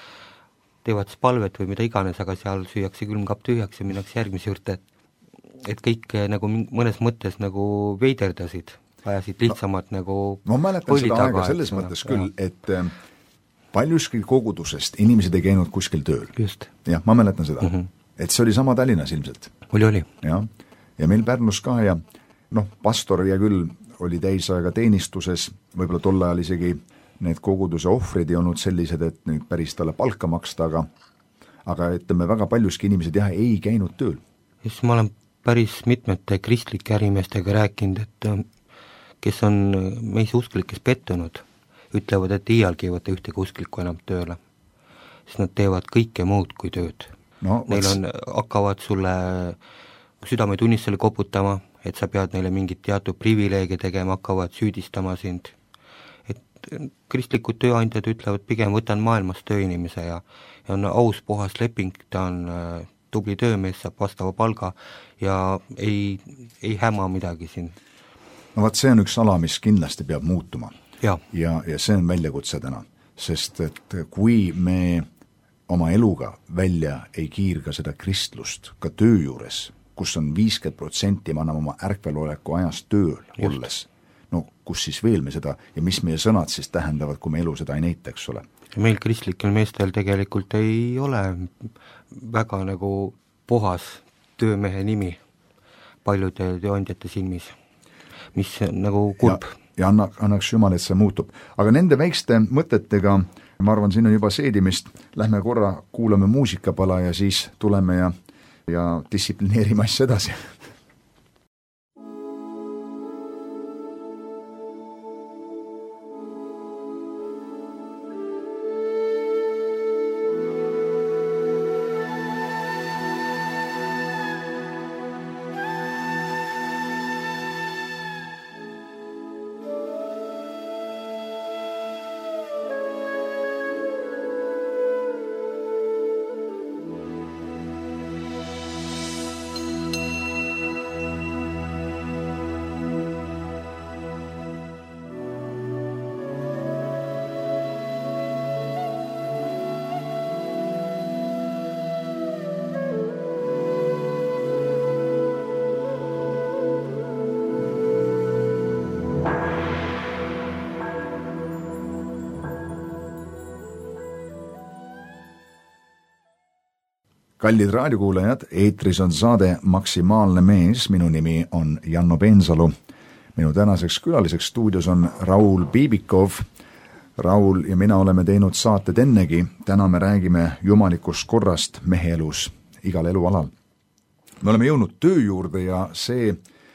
teevad palvet või mida iganes, aga seal süüakse külmkapp tühjaks ja minnakse järgmise juurde, et et kõik nagu mõnes mõttes nagu veiderdasid, ajasid lihtsamalt no, nagu ma mäletan seda aega selles et, mõttes küll, et äh, paljuski kogudusest inimesed ei käinud kuskil tööl. Just. Jah, ma mäletan seda. Mm -hmm. Et see oli sama Tallinnas ilmselt. Oli, oli. Ja, ja meil Pärnus ka ja noh, pastor ja küll oli täisaega teenistuses, võib-olla tol ajal isegi need koguduse ohvrid ei olnud sellised, et nüüd päris talle palka maksta, aga aga ütleme, väga paljuski inimesed jah, ei käinud tööl. Just ma olen päris mitmete kristlike ärimeestega rääkinud, et kes on meis usklikes pettunud, ütlevad, et iialgi ei võta ühtegi usklikku enam tööle, sest nad teevad kõike muud kui tööd. No, Neil on, hakkavad sulle südametunnistusele koputama, et sa pead neile mingit teatud privileege tegema, hakkavad süüdistama sind. Et kristlikud tööandjad ütlevad, pigem võtan maailmas tööinimese ja, ja on aus puhas leping, ta on tubli töömees, saab vastava palga ja ei, ei häma midagi siin. No vaat see on üks ala, mis kindlasti peab muutuma. Ja, ja, ja see on väljakutse täna, sest et kui me oma eluga välja ei kiirga seda kristlust ka töö juures, kus on viiskümmend protsenti me anname oma ärkveloleku ajast tööl olles. No kus siis veel me seda ja mis meie sõnad siis tähendavad, kui me elu seda ei näita, eks ole? Meil kristlikel meestel tegelikult ei ole väga nagu puhas töömehe nimi paljude tööandjate silmis, mis nagu kurb. Ja, ja anna, annaks Jumal, et see muutub. Aga nende väikste mõtetega, ma arvan, siin on juba seedimist, lähme korra, kuulame muusikapala ja siis tuleme ja, ja distsiplineerime asja edasi. Kallid raadiokuulajad, eetris on saade Maksimaalne mees, minu nimi on Janno Peensalu. Minu tänaseks külaliseks stuudios on Raul Bibikov. Raul ja mina oleme teinud saated ennegi, täna me räägime jumalikust korrast mehe elus, igal elualal. Me oleme jõudnud töö juurde ja see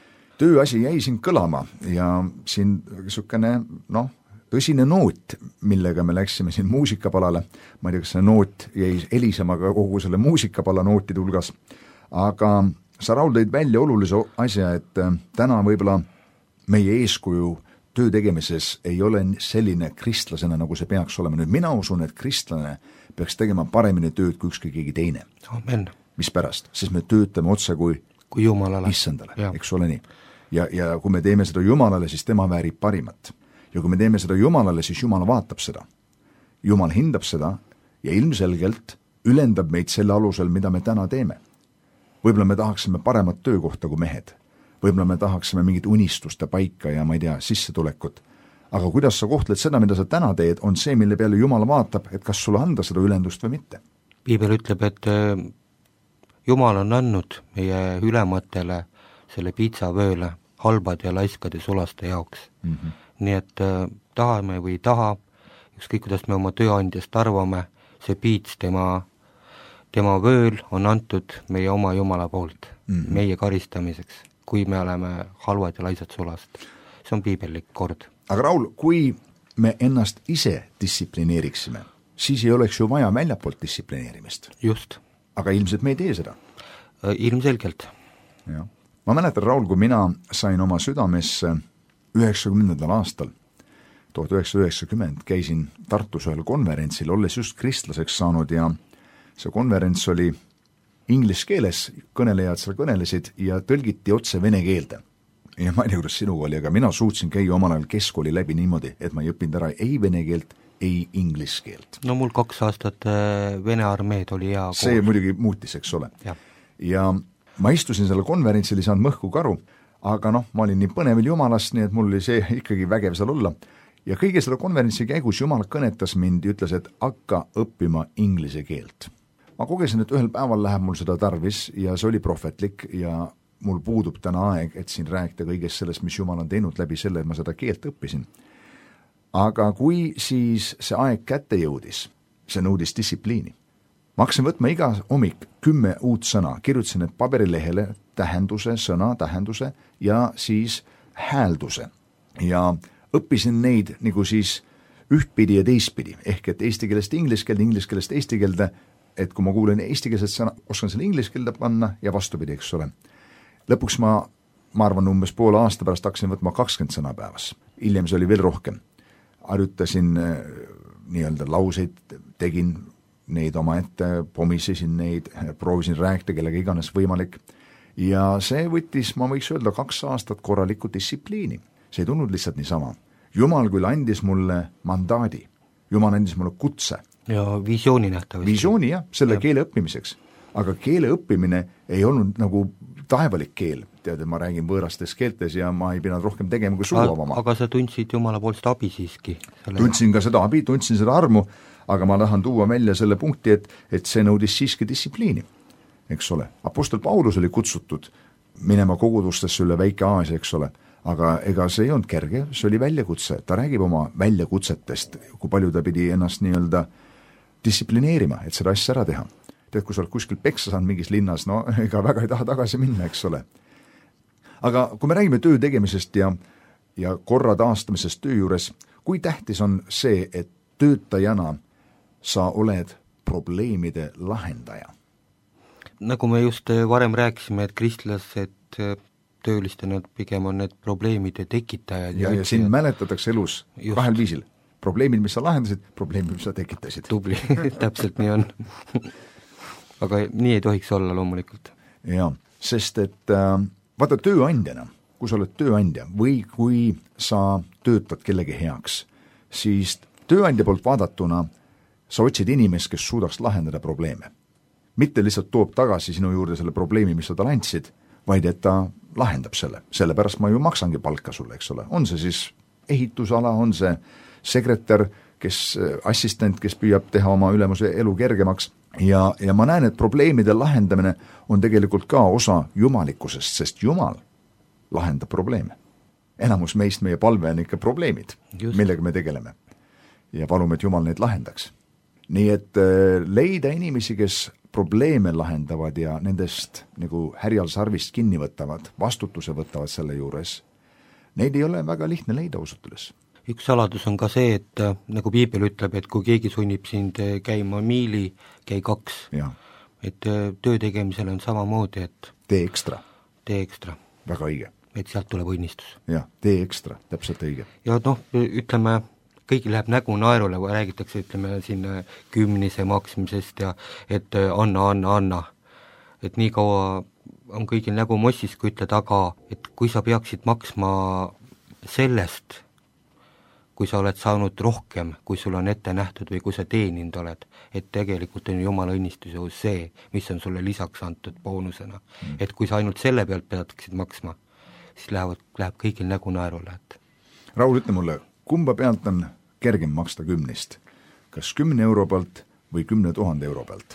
tööasi jäi siin kõlama ja siin sükene, noh, tõsine noot, millega me läksime siin muusikapalale. Ma ei tea, kas see noot jäi helisema ka kogu selle muusikapala nootide hulgas. Aga sa, Raul, tõid välja olulise asja, et täna võib-olla meie eeskuju töö tegemises ei ole selline kristlasena, nagu see peaks olema. Nüüd mina usun, et kristlane peaks tegema paremini tööd kui ükski keegi teine. Amen. Mis pärast? Sest me töötame otse kui, kui Jumalale. Issandale, eks ole nii. Ja, ja kui me teeme seda Jumalale, siis tema väärib parimat. Ja kui me teeme seda Jumalale, siis Jumal vaatab seda. Jumal hindab seda ja ilmselgelt ülendab meid selle alusel, mida me täna teeme. Võib-olla me tahaksime paremat töökohta kui mehed. Võib-olla me tahaksime mingit unistuste paika ja ma ei tea, sissetulekut. Aga kuidas sa kohtled seda, mida sa täna teed, on see, mille peale Jumal vaatab, et kas sulle anda seda ülendust või mitte. Piibel ütleb, et Jumal on andnud meie ülematele selle piitsavööle halbade ja laiskade sulaste jaoks. Mm-hmm. Nii et äh, tahame või taha, ükskõik kuidas me oma tööandjast arvame, see piits tema, tema vööl on antud meie oma Jumala poolt, mm-hmm. meie karistamiseks, kui me oleme halvad ja laisad sulast. See on piibellik kord. Aga Raul, kui me ennast ise distsiplineeriksime, siis ei oleks ju vaja väljapoolt distsiplineerimist. Just. Aga ilmselt me ei tee seda. Ilmselgelt. Ja. Ma mäletan, Raul, kui mina sain oma südamesse üheksakümnendal aastal, tuhat üheksasada üheksakümmend, käisin Tartus ühel konverentsil, olles just kristlaseks saanud ja see konverents oli inglise keeles, kõnelejad seal kõnelesid ja tõlgiti otse vene keelde. Ja ma ei tea, kuidas sinuga oli, aga mina suutsin käia omal ajal keskkooli läbi niimoodi, et ma ei õppinud ära ei vene keelt, ei inglise keelt. No mul kaks aastat Vene armeed oli hea koos. See muidugi muutis, eks ole. Ja, ja ma istusin selle konverentsil, ei saanud mõhku karu, aga noh, ma olin nii põnevil Jumalast, nii et mul oli see ikkagi vägev seal olla. Ja kõige selle konverentsi käigus Jumal kõnetas mind ja ütles, et hakka õppima inglise keelt. Ma kogesin, et ühel päeval läheb mul seda tarvis ja see oli prohvetlik ja mul puudub täna aeg, et siin rääkida kõigest sellest, mis Jumal on teinud läbi selle, et ma seda keelt õppisin. Aga kui siis see aeg kätte jõudis, see nõudis distsipliini. Ma hakkasin võtma iga hommik kümme uut sõna, kirjutasin need paberilehele tähenduse, sõna, tähenduse ja siis häälduse. Ja õppisin neid nagu siis ühtpidi ja teistpidi, ehk et eesti keelest inglise keelde, inglise keelest eesti keelde, et kui ma kuulen eesti keelset sõna, oskan selle inglise keelde panna ja vastupidi, eks ole. Lõpuks ma, ma arvan, umbes poole aasta pärast hakkasin võtma kakskümmend sõna päevas. Hiljem see oli veel rohkem. Harjutasin nii-öelda lauseid, tegin neid oma ette, pomisesin neid, proovisin rääkida kellega iganes võimalik. Ja see võttis, ma võiks öelda, kaks aastat korralikku distsipliini. See ei tulnud lihtsalt niisama. Jumal küll andis mulle mandaadi. Jumal andis mulle kutse. Ja visiooni nähtavasti. Visiooni, jah, selle ja. keele õppimiseks. Aga keele õppimine ei olnud nagu taevalik keel, tead, ma räägin võõrastes keeltes ja ma ei pidanud rohkem tegema kui suu avama. Aga sa tundsid Jumala poolest abi siiski? Tundsin ka seda abi, tundsin seda armu, aga ma tahan tuua välja selle punkti, et, et see nõudis siiski distsipliini, eks ole. Apostel Paulus oli kutsutud minema kogudustesse üle väike Aasia, eks ole, aga ega see ei olnud kerge, see oli väljakutse, ta räägib oma väljakutsetest, kui palju ta pidi ennast nii-öelda distsiplineerima, et seda asja ära teha. Tead, kui sa oled kuskil peksa saanud mingis linnas, no ega väga ei taha tagasi minna, eks ole. Aga kui me räägime töö tegemisest ja, ja korra taastamisest töö juures, kui tähtis on see, et töötajana sa oled probleemide lahendaja? Nagu me just varem rääkisime, et kristlased töölistena pigem on need probleemide tekitajad. Ja, ja, ja siin mäletatakse elus just kahel viisil. Probleemid, mis sa lahendasid, probleemid, mis sa tekitasid. Tubli, täpselt nii on. Aga nii ei tohiks olla loomulikult. Jaa, sest et äh, vaata tööandjana, kui sa oled tööandja või kui sa töötad kellegi heaks, siis tööandja poolt vaadatuna sa otsid inimest, kes suudaks lahendada probleeme. Mitte lihtsalt toob tagasi sinu juurde selle probleemi, mis sa talle andsid, vaid et ta lahendab selle. Sellepärast ma ju maksangi palka sulle, eks ole. On see siis ehitusala, on see sekretär, kes assistent, kes püüab teha oma ülemuse elu kergemaks. Ja, ja ma näen, et probleemide lahendamine on tegelikult ka osa jumalikkusest, sest Jumal lahendab probleeme. Enamus meist, meie palve on ikka probleemid, just, millega me tegeleme. Ja palume, et Jumal neid lahendaks. Nii et leida inimesi, kes probleeme lahendavad ja nendest nagu härjal sarvist kinni võtavad, vastutuse võtavad selle juures, neid ei ole väga lihtne leida ausutades. Üks saladus on ka see, et nagu Piibel ütleb, et kui keegi sunnib sind käima miili, käi kaks. Ja. Et töö tegemisel on samamoodi, et tee ekstra. Tee ekstra. Väga õige. Et sealt tuleb õnnistus. Jah, tee ekstra, täpselt õige. Ja noh, ütleme, kõigi läheb nägu naerule, kui räägitakse, ütleme, siin kümnise maksmisest ja et anna, anna, anna. Et nii kaua on kõigil nägu mossis, kui ütled, aga et kui sa peaksid maksma sellest, kui sa oled saanud rohkem, kui sul on ette nähtud või kui sa teeninud oled, et tegelikult on Jumala õnnistus ju see, mis on sulle lisaks antud boonusena. Mm. Et kui sa ainult selle pealt peaksid maksma, siis lähevad, läheb kõigil nägu naerule. Et... Raul, ütle mulle, kumba pealt on kergem maksta kümnist? Kas kümne euro pealt või kümne tuhande euro pealt?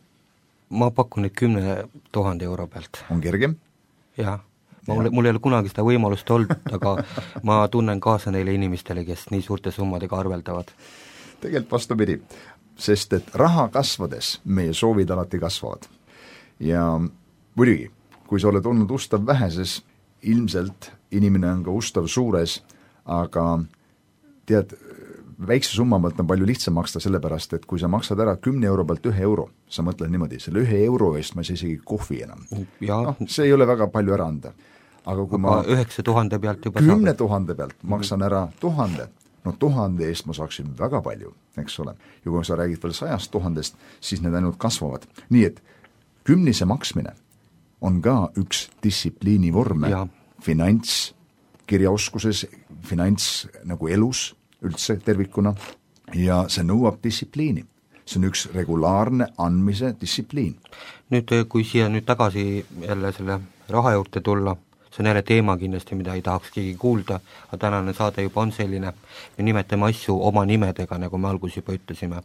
Ma pakun, et kümne tuhande euro pealt. On kergem? Jah. Mul, mul ei ole kunagi seda võimalust olnud, aga ma tunnen kaasa neile inimestele, kes nii suurte summadega arveldavad. Tegelikult vastupidi, sest et raha kasvades meie soovid alati kasvavad. Ja muidugi, kui sa oled olnud ustav väheses, ilmselt inimene on ka ustav suures, aga tead, väikse summa pealt on palju lihtsam maksta sellepärast, et kui sa maksad ära kümne euro pealt ühe euro, sa mõtled niimoodi, selle ühe euro eest ma ei saa isegi kohvi enam. No, see ei ole väga palju ära anda. Aga kui aga ma üheksa tuhande pealt juba kümne tuhande pealt maksan ära tuhande, no tuhande eest ma saaksin väga palju, eks ole. Ja kui sa räägid veel sajast tuhandest, siis need ainult kasvavad. Nii et kümnise maksmine on ka üks distsipliini vorme ja. Finants, kirjaoskuses, finants nagu elus üldse tervikuna ja see nõuab distsipliini. See on üks regulaarne andmise distsipliin. Nüüd, kui siia nüüd tagasi jälle selle raha juurde tulla, see on jälle teema kindlasti, mida ei tahaks keegi kuulda, aga tänane saade juba on selline, me nimetame asju oma nimedega, nagu me algus juba ütlesime.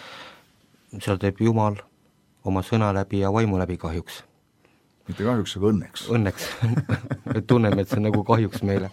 Seda teeb Jumal oma sõna läbi ja vaimu läbi kahjuks. Mitte kahjuks, aga õnneks. Õnneks. Tunneme, et see on nagu kahjuks meile.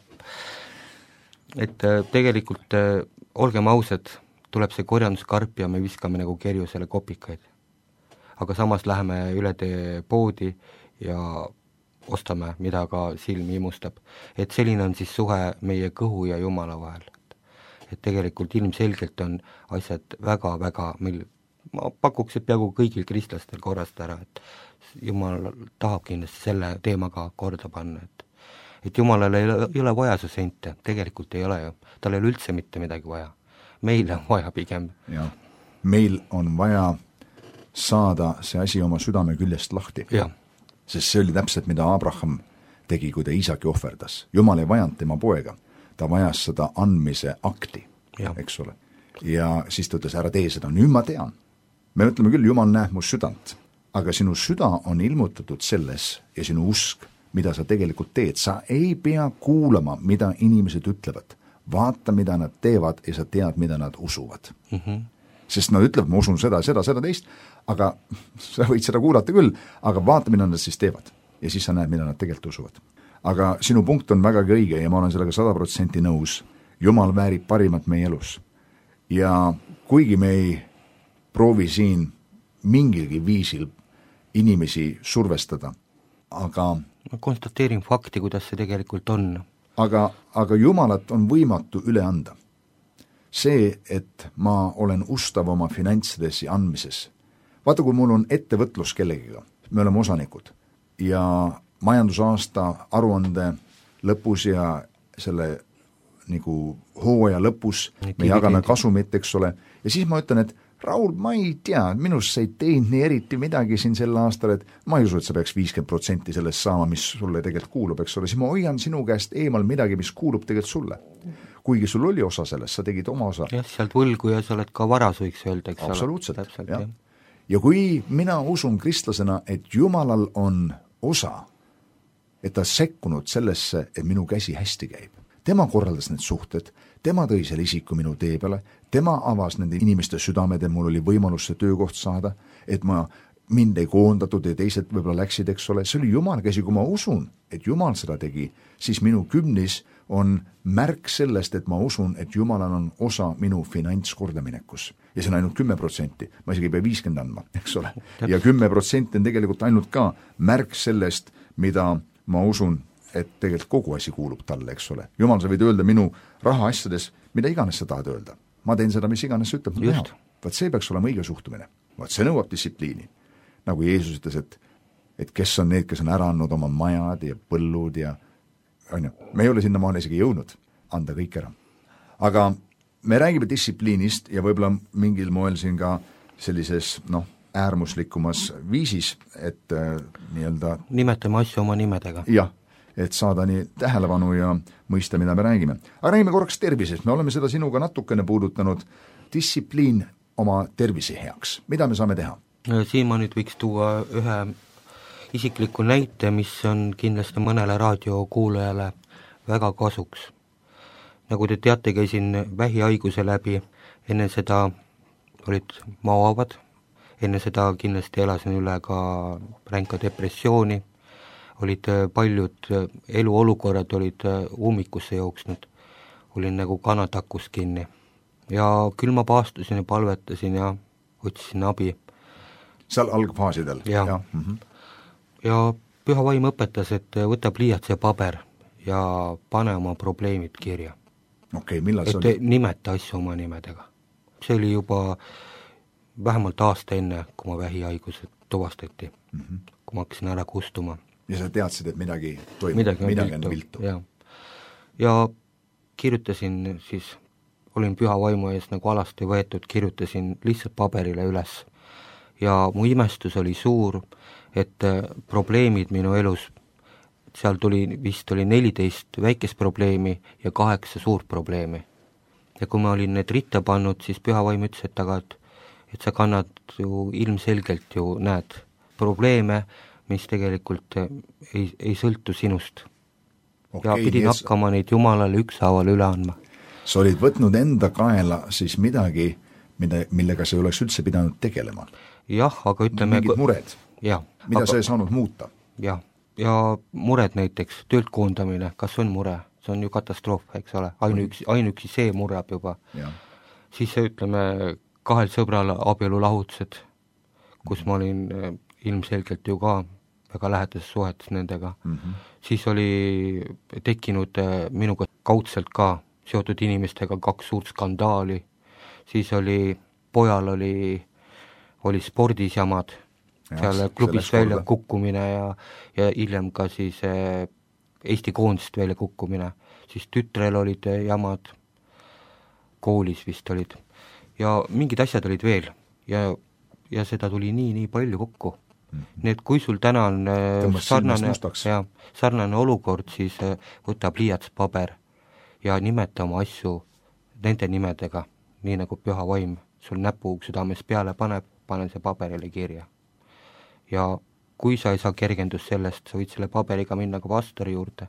Et tegelikult, olgem ausad, tuleb see korjanduskarp ja me viskame nagu kerjusele kopikaid. Aga samas läheme üle tee poodi ja ostame, mida ka silmi imustab. Et selline on siis suhe meie kõhu ja Jumala vahel. Et tegelikult ilmselgelt on asjad väga-väga, meil, ma pakuks, et peaaegu kõigil kristlastel korrast ära, et Jumal tahab kindlasti selle teemaga korda panna, et et Jumalale ei ole, ei ole vaja su sente, tegelikult ei ole ju, tal ei ole üldse mitte midagi vaja. Meil on vaja pigem. Ja, meil on vaja saada see asi oma südame küljest lahti. Ja. Sest see oli täpselt, mida Abraham tegi, kui ta Iisaki ohverdas. Jumal ei vajanud tema poega, ta vajas seda andmise akti, ja. Eks ole. Ja siis ta ütles, ära tee seda, nüüd ma tean. Me ütleme küll, Jumal näeb mu südant, aga sinu süda on ilmutatud selles ja sinu usk mida sa tegelikult teed. Sa ei pea kuulama, mida inimesed ütlevad. Vaata, mida nad teevad ja sa tead, mida nad usuvad. Mm-hmm. Sest nad ütlevad, ma usun seda, seda, seda teist, aga sa võid seda kuulata küll, aga vaata, mida nad siis teevad. Ja siis sa näed, mida nad tegelikult usuvad. Aga sinu punkt on vägagi õige ja ma olen sellega sada protsenti nõus. Jumal väärib parimat meie elus. Ja kuigi me ei proovi siin mingilgi viisil inimesi survestada, aga ma konstateerin fakti, kuidas see tegelikult on. Aga, aga Jumalat on võimatu üle anda. See, et ma olen ustav oma finantsides ja andmises. Vaata, kui mul on ettevõtlus kellegiga, me oleme osanikud ja majandusaasta aruande lõpus ja selle nagu hooaja lõpus me jagame kasumit, eks ole, ja siis ma ütlen, et Raul, ma ei tea, minust sa ei teinud nii eriti midagi siin sel aastal, et ma ei usu, et sa peaks viiskümmend protsenti sellest saama, mis sulle tegelikult kuulub, eks ole, siis ma hoian sinu käest eemal midagi, mis kuulub tegelikult sulle. Kuigi sul oli osa sellest, sa tegid oma osa. Jah, sealt võlgu ja sa oled ka varas, võiks öelda, eks ole. Absoluutselt, Täpselt, jah. Ja kui mina usun kristlasena, et Jumalal on osa, et ta sekkunud sellesse, et minu käsi hästi käib. Tema korraldas need suhted, tema tõi selle isiku minu tee peale, tema avas nende inimeste südamed ja mul oli võimalus see töökoht saada, et ma mind ei koondatud ja teised võib-olla läksid, eks ole, see oli Jumal käsi, kui ma usun, et Jumal seda tegi, siis minu kümnis on märk sellest, et ma usun, et Jumalal on osa minu finantskordaminekus. Ja see on ainult kümme protsenti, ma isegi ei pea viiskümmend andma, eks ole. Ja kümme protsenti on tegelikult ainult ka märk sellest, mida ma usun, et tegelikult kogu asi kuulub talle, eks ole. Jumal, sa võid öelda minu raha asjades, mida iganes sa tahad öelda. Ma teen seda, mis iganes sa ütleb. Vaat see peaks olema õige suhtumine. Vaat see nõuab distsipliini. Nagu Jeesus ütles, et, et kes on need, kes on ära andnud oma majad ja põllud ja on ju, me ei ole sinna maale isegi jõudnud anda kõik ära. Aga me räägime distsipliinist ja võib-olla mingil moel siin ka sellises, noh, äärmuslikumas viisis, et äh, nii-öelda nimetame asju oma nimedega. Jah, et saada nii tähelepanu ja mõista, mida me räägime. Aga räägime korraks tervisest, me oleme seda sinuga natukene puudutanud. Distsipliin oma tervise heaks, mida me saame teha? Siin ma nüüd võiks tuua ühe isikliku näite, mis on kindlasti mõnele raadiokuulajale väga kasuks. Nagu te teate, käisin vähihaiguse läbi, enne seda olid maoavad, enne seda kindlasti elasin üle ka ränka depressiooni, olid paljud eluolukorrad olid ummikusse jooksnud, olin nagu kanatakus kinni. Ja küll ma paastusin ja palvetasin ja otsisin abi. Seal algfaasidel? Ja, ja. Mm-hmm. ja Püha Vaim õpetas, et võta pliiats ja paber ja pane oma probleemid kirja. Okei, millal see oli? Et nimeta asju oma nimedega. See oli juba vähemalt aasta enne, kui ma vähihaigused tuvastati, mm-hmm. kui ma hakkasin ära kustuma. Ja sa teadsid, et midagi toimub, midagi, midagi on viltu. Ja. ja kirjutasin siis, olin Püha Vaimu ees nagu alasti võetud, kirjutasin lihtsalt paberile üles. Ja mu imestus oli suur, et probleemid minu elus, seal tuli, vist oli neliteist väikest probleemi ja kaheksa suurt probleemi. Ja kui ma olin need ritta pannud, siis Püha Vaim ütles, et aga, et, et sa kannad ju ilmselgelt ju näed probleeme, mis tegelikult ei, ei sõltu sinust. Okay, ja pidin yes. hakkama neid Jumalale ükshaaval üle andma. Sa olid võtnud enda kaela siis midagi, mida, millega sa ei oleks üldse pidanud tegelema. Jah, aga ütleme... Mingid mured, ja, mida aga, sa ei saanud muuta. Jah, ja mured näiteks, töölt koondamine, kas on mure? See on ju katastroof, eks ole, ainuüksi, ainuüksi see mureb juba. Ja. Siis ütleme, kahel sõbral abielulahutused, kus ma olin ilmselgelt ju ka väga lähedases suhetes nendega. Mm-hmm. Siis oli tekkinud minuga kaudselt ka seotud inimestega kaks suurt skandaali, siis oli, pojal oli, oli spordis jamad, ja, seal klubis välja korda. Kukkumine ja, ja hiljem ka siis eh, Eesti koondist välja kukkumine, siis tütrel olid jamad, koolis vist olid ja mingid asjad olid veel ja, ja seda tuli nii, nii palju kokku. Nii et kui sul täna on sarnane, ja, sarnane olukord, siis võta pliiats paber ja nimeta oma asju nende nimedega, nii nagu Püha Vaim sul näpu südames peale paneb, pane see paberile kirja. Ja kui sa ei saa kergendust sellest, sa võid selle paberiga minna ka pastori juurde,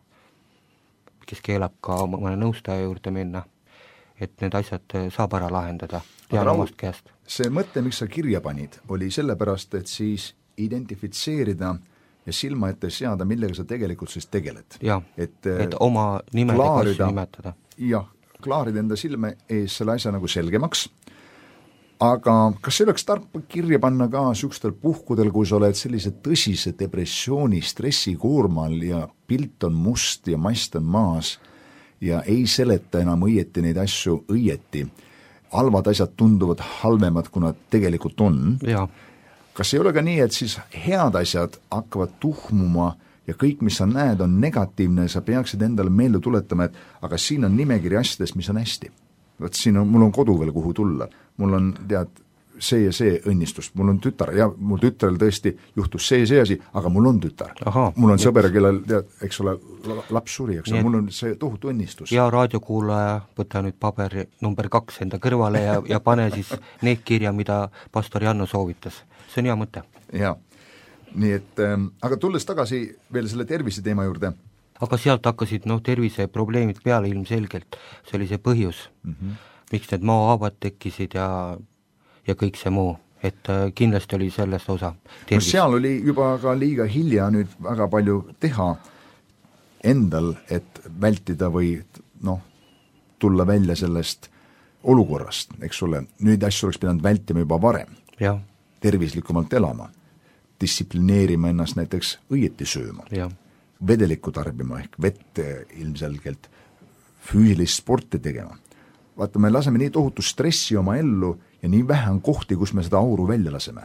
kes keelab ka mõne nõustaja juurde minna, et need asjad saab ära lahendada, tean omast käest. See mõte, miks sa kirja panid, oli sellepärast, et siis identifitseerida ja silma ette seada, millega sa tegelikult siis tegeled. Jah, et, et oma nimedega asju nimetada. Jah, klaarida enda silme ees selle asja nagu selgemaks, aga kas see oleks tark kirja panna ka sükestel puhkudel, kui sa oled sellise tõsise depressiooni, stressikoormal ja pilt on must ja mast on maas ja ei seleta enam õieti neid asju õieti, halvad asjad tunduvad halvemad, kui nad tegelikult on. Jaa. Kas ei ole ka nii, et siis head asjad hakkavad tuhmuma ja kõik, mis sa näed, on negatiivne ja sa peaksid endale meelde tuletama, et aga siin on nimekiri asjadest, mis on hästi. Võt siin on, mul on kodu veel kuhu tulla, mul on, tead, see ja see õnnistus, mul on tütar ja mul tütrel tõesti juhtus see ja see asi, aga mul on tütar. Aha, mul on sõber, kellel, tead, eks ole, laps suri, eks ole, mul on see tohutu õnnistus. Ja raadiokuulaja, võta nüüd paber number kaks enda kõrvale ja, ja pane siis need kirja, mida pastor Janno soovitas. See on hea mõte. Jaa, nii et, ähm, aga tulles tagasi veel selle tervise teema juurde, aga sealt hakkasid noh, terviseprobleemid peale ilmselgelt, see oli see põhjus mm, -hmm. miks need maahaavad tekkisid ja, ja kõik see muu, et kindlasti oli sellest osa. No seal oli juba ka liiga hilja nüüd väga palju teha endal, et vältida või noh, tulla välja sellest olukorrast, eks ole, nüüd asju oleks pidanud vältima juba varem, ja. tervislikumalt elama, distsiplineerima ennast näiteks õieti sööma. Ja. Vedelikku tarbima ehk vett ilmselgelt, füüsilist sporti tegema. Vaata, me laseme nii tohutu stressi oma ellu ja nii vähe on kohti, kus me seda auru välja laseme.